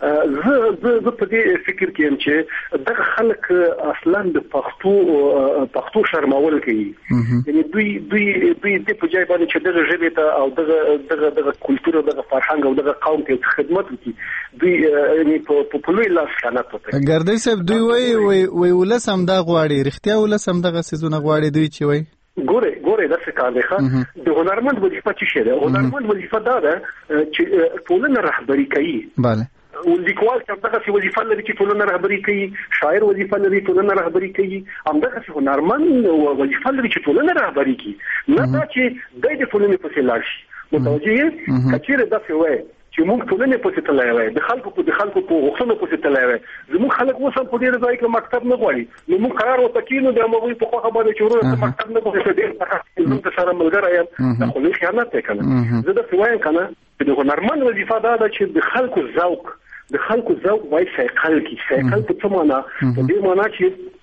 زه زه زه په دې فکر کې یم چې دغه خلک اصلا د پښتو پښتو شرمول کوي. یعنې دوی دوی دوی دې په ځای باندې چې دغه ژبې ته او دغه دغه دغه کلتور او دغه فرهنګ او دغه قوم ته خدمت وکړي، دوی یعنې په لوی لاس خیانت وکړي. ګردی صاحب دوی وایي وایي ولس همدا غواړي، رښتیا ولس همدغه څیزونه غواړي دوی چې وایي؟ ګورې ګورې داسې کار دی ښه. د هنرمند وظیفه څه شی ده؟ هنرمند وظیفه دا ده چې ټولنه رهبري کوي. بله. لیکوال چې همدغسې وظیفه لري چې ټولنه رهبري کوي، شاعر وظیفه لري ټولنه رهبري کوي، همدغسې هنرمند وظیفه لري چې ټولنه رهبري کوي، نه دا چې دی د ټولنې پسې لاړ شي. متوجه یې؟ که چېرې داسې وایي چې موږ ټولنې پسې تللی وای، د خلکو په د خلکو په غوښتنو پسې تللی وای، زموږ خلک اوس هم په ډېر ځای کې مکتب نه غواړي، نو موږ قرار ورته کېنو د هغوی په خوښه باندې چې وروره ته مکتب نه غواړې، ډېر زموږ سره ملګری یم، دا خو لوی خیانت دی که نه. زه داسې وایم که نه چې د هنرمند وظیفه دا ده چې د خلکو ذوق د خلکو ذوق باید سایقل کړي. سایقل په څه معنا؟ په دې معنا چې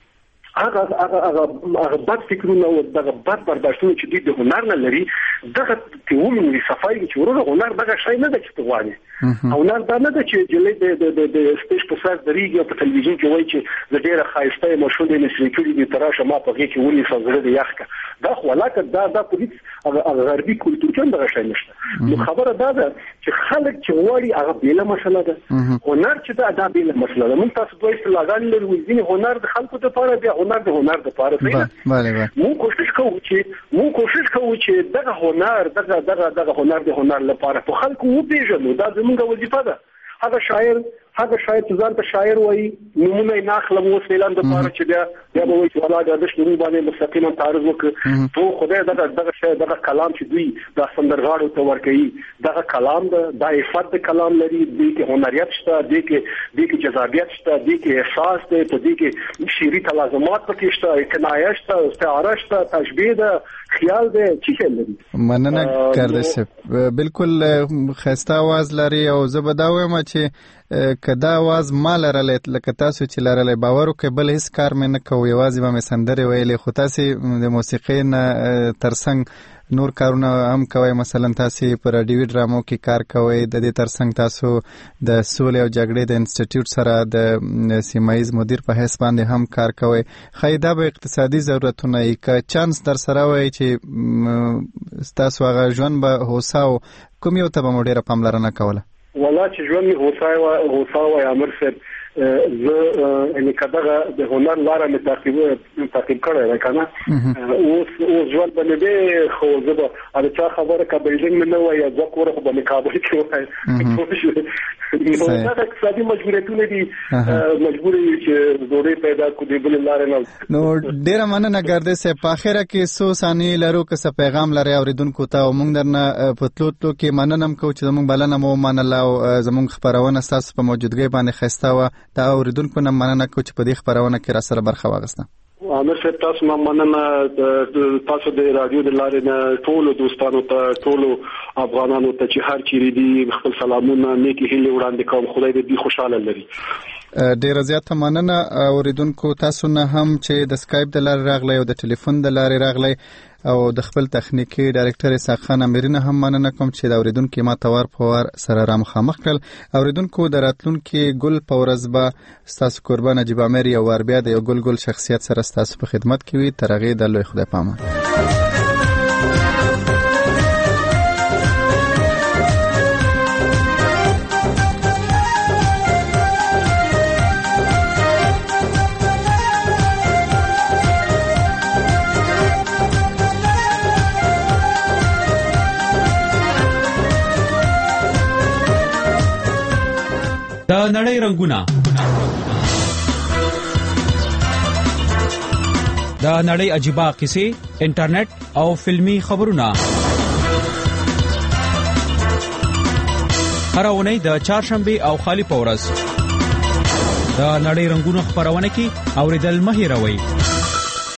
هغه هغه هغه بد فکرونه او دغه بد برداشتونه چې دوی د هنر نه لري، دغه ته ومني صفایي چې وروره هنر دغه شی نه ده چې ته غواړې. هنر دا نه ده چې جلۍ د سټیج په سر درېږي او په تلویزیون کې وایي چې زه ډېره ښایسته یم او شونډې مې سرې کړي دي، ته راشه ما په غېږ کې ونیسه زړه دې یخ کړه. دا خو ولاکه دا دا په هېڅ غربي کلتور کې هم دغه شی نشته. نو خبره دا ده چې خلک چې غواړي هغه بېله مسله ده. هنر چې ده دا بېله مسله ده. موږ تاسو دوه اصطلاحګانې لرو، ځینې هنر د خلکو دپاره بیا هنر د هنر دپاره صحیح ده. موږ کوشش کوو چې موږ کوشش کوو چې دغه هنر دغه دغه دغه هنر د هنر لپاره په خلکو وپېژنو. دا زموږ وظیفه ده. هغه شاعر هغه شاعر چې ځان ته شاعر وایي، نومونه یې نه اخلم اوس اعلان دپاره چې بیا بیا به وایي چې والله ګردش د موږ باندې مستقیما تعرض وکړه. تو خدای دغه دغه شی دغه کلام چې دوی دا سندرغاړو ته ورکوي، دغه کلام ده، دا عفت د کلام لري، دې کې هنریت شته، دې کې دې کې جذابیت شته، دې کې احساس دی، په دې کې شعري تلازمات پکې شته، کنایه شته، استعاره شته، تشبیه ده، خیال دی، څه شی لري. مننه ګردی صاحب، بالکل ښایسته اواز لري او زه به دا وایم چې که دا اواز ما لرلی لکه تاسو چې لرلی، باور وکړئ بل هېڅ کار مې نه کوو، یوازې به مې سندرې ویلې. خو تاسې د موسیقۍ نه ترڅنګ نور کارونه هم کوئ، مثلا تاسې په راډیوي ډرامو کې کار کوئ، د دې ترڅنګ تاسو د سولې او جګړې د انسټیټیوټ سره د سیمه ییز مدیر په حیث باندې هم کار کوئ. ښایي دا به اقتصادي ضرورتونه وي. که چانس در سره وایي چې ستاسو هغه ژوند به هوسا و، کوم یو ته به مو ډېره پاملرنه کوله؟ والله چې ژوند مې هوسا وای عامر صاحب، زه یعنې که دغه د هنر لاره مې تعقیب تعقیب کړی ده که نه، اوس اوس ژوند به مې دی، خو زه به د چا خبره که بیلډینګ مې نه وای یا دوه کوره خو به مې کابل کې وای. نو دا اقتصادي مجبوریتونه دي، مجبور یو چې ډوډۍ پیدا کړو، د بلې لارې نه. نو ډېره مننه ګردی صاحب. په اخره کې څو ثانیې لرو که څه پیغام لرئ اورېدونکو ته، او موږ درنه په تلو تلو کې مننه هم کوو چې زموږ بلنه مو ومنله او زموږ خپرونه ستاسو په موجودګۍ باندې ښایسته وه. دا اورېدونکو نه مننه کوو چې په دې خپرونه کې را سره برخه واخیسته. امر صاحب تاسو ما مننه تاسو د رادیو د لارې نه ټول دوستانو ته ټول افغانانو ته چې هر چیرې دي خپل سلامونه نیکی هیله وړاندې کوم خدای دې خوشاله لري. ډیره زیاته مننه اوریدونکو تاسو نه هم چې د سکایپ د لارې راغلی او د ټلیفون د لارې راغلی او د خپل تخنیکی ډایرکټر اسحاق خان امیرینه هم مننه کوم چې د اوریدونکو ما توار پوار سره را مخامخ کړل. اوریدونکو د راتلونکو ګل پورز به ستاسو قربان نجیب امیر یو ور بیا د یو ګل ګل شخصیت سره ستاسو په خدمت کې وي. تر هغه د لوی خدای پامه. د نړۍ رنگونه د نړۍ عجیبه قصې انټرنیټ او فلمی خبرونه هر اونۍ د چهارشنبه او خالی پورس د نړۍ رنگونه خبرونه کې اوریدل مه هېروئ.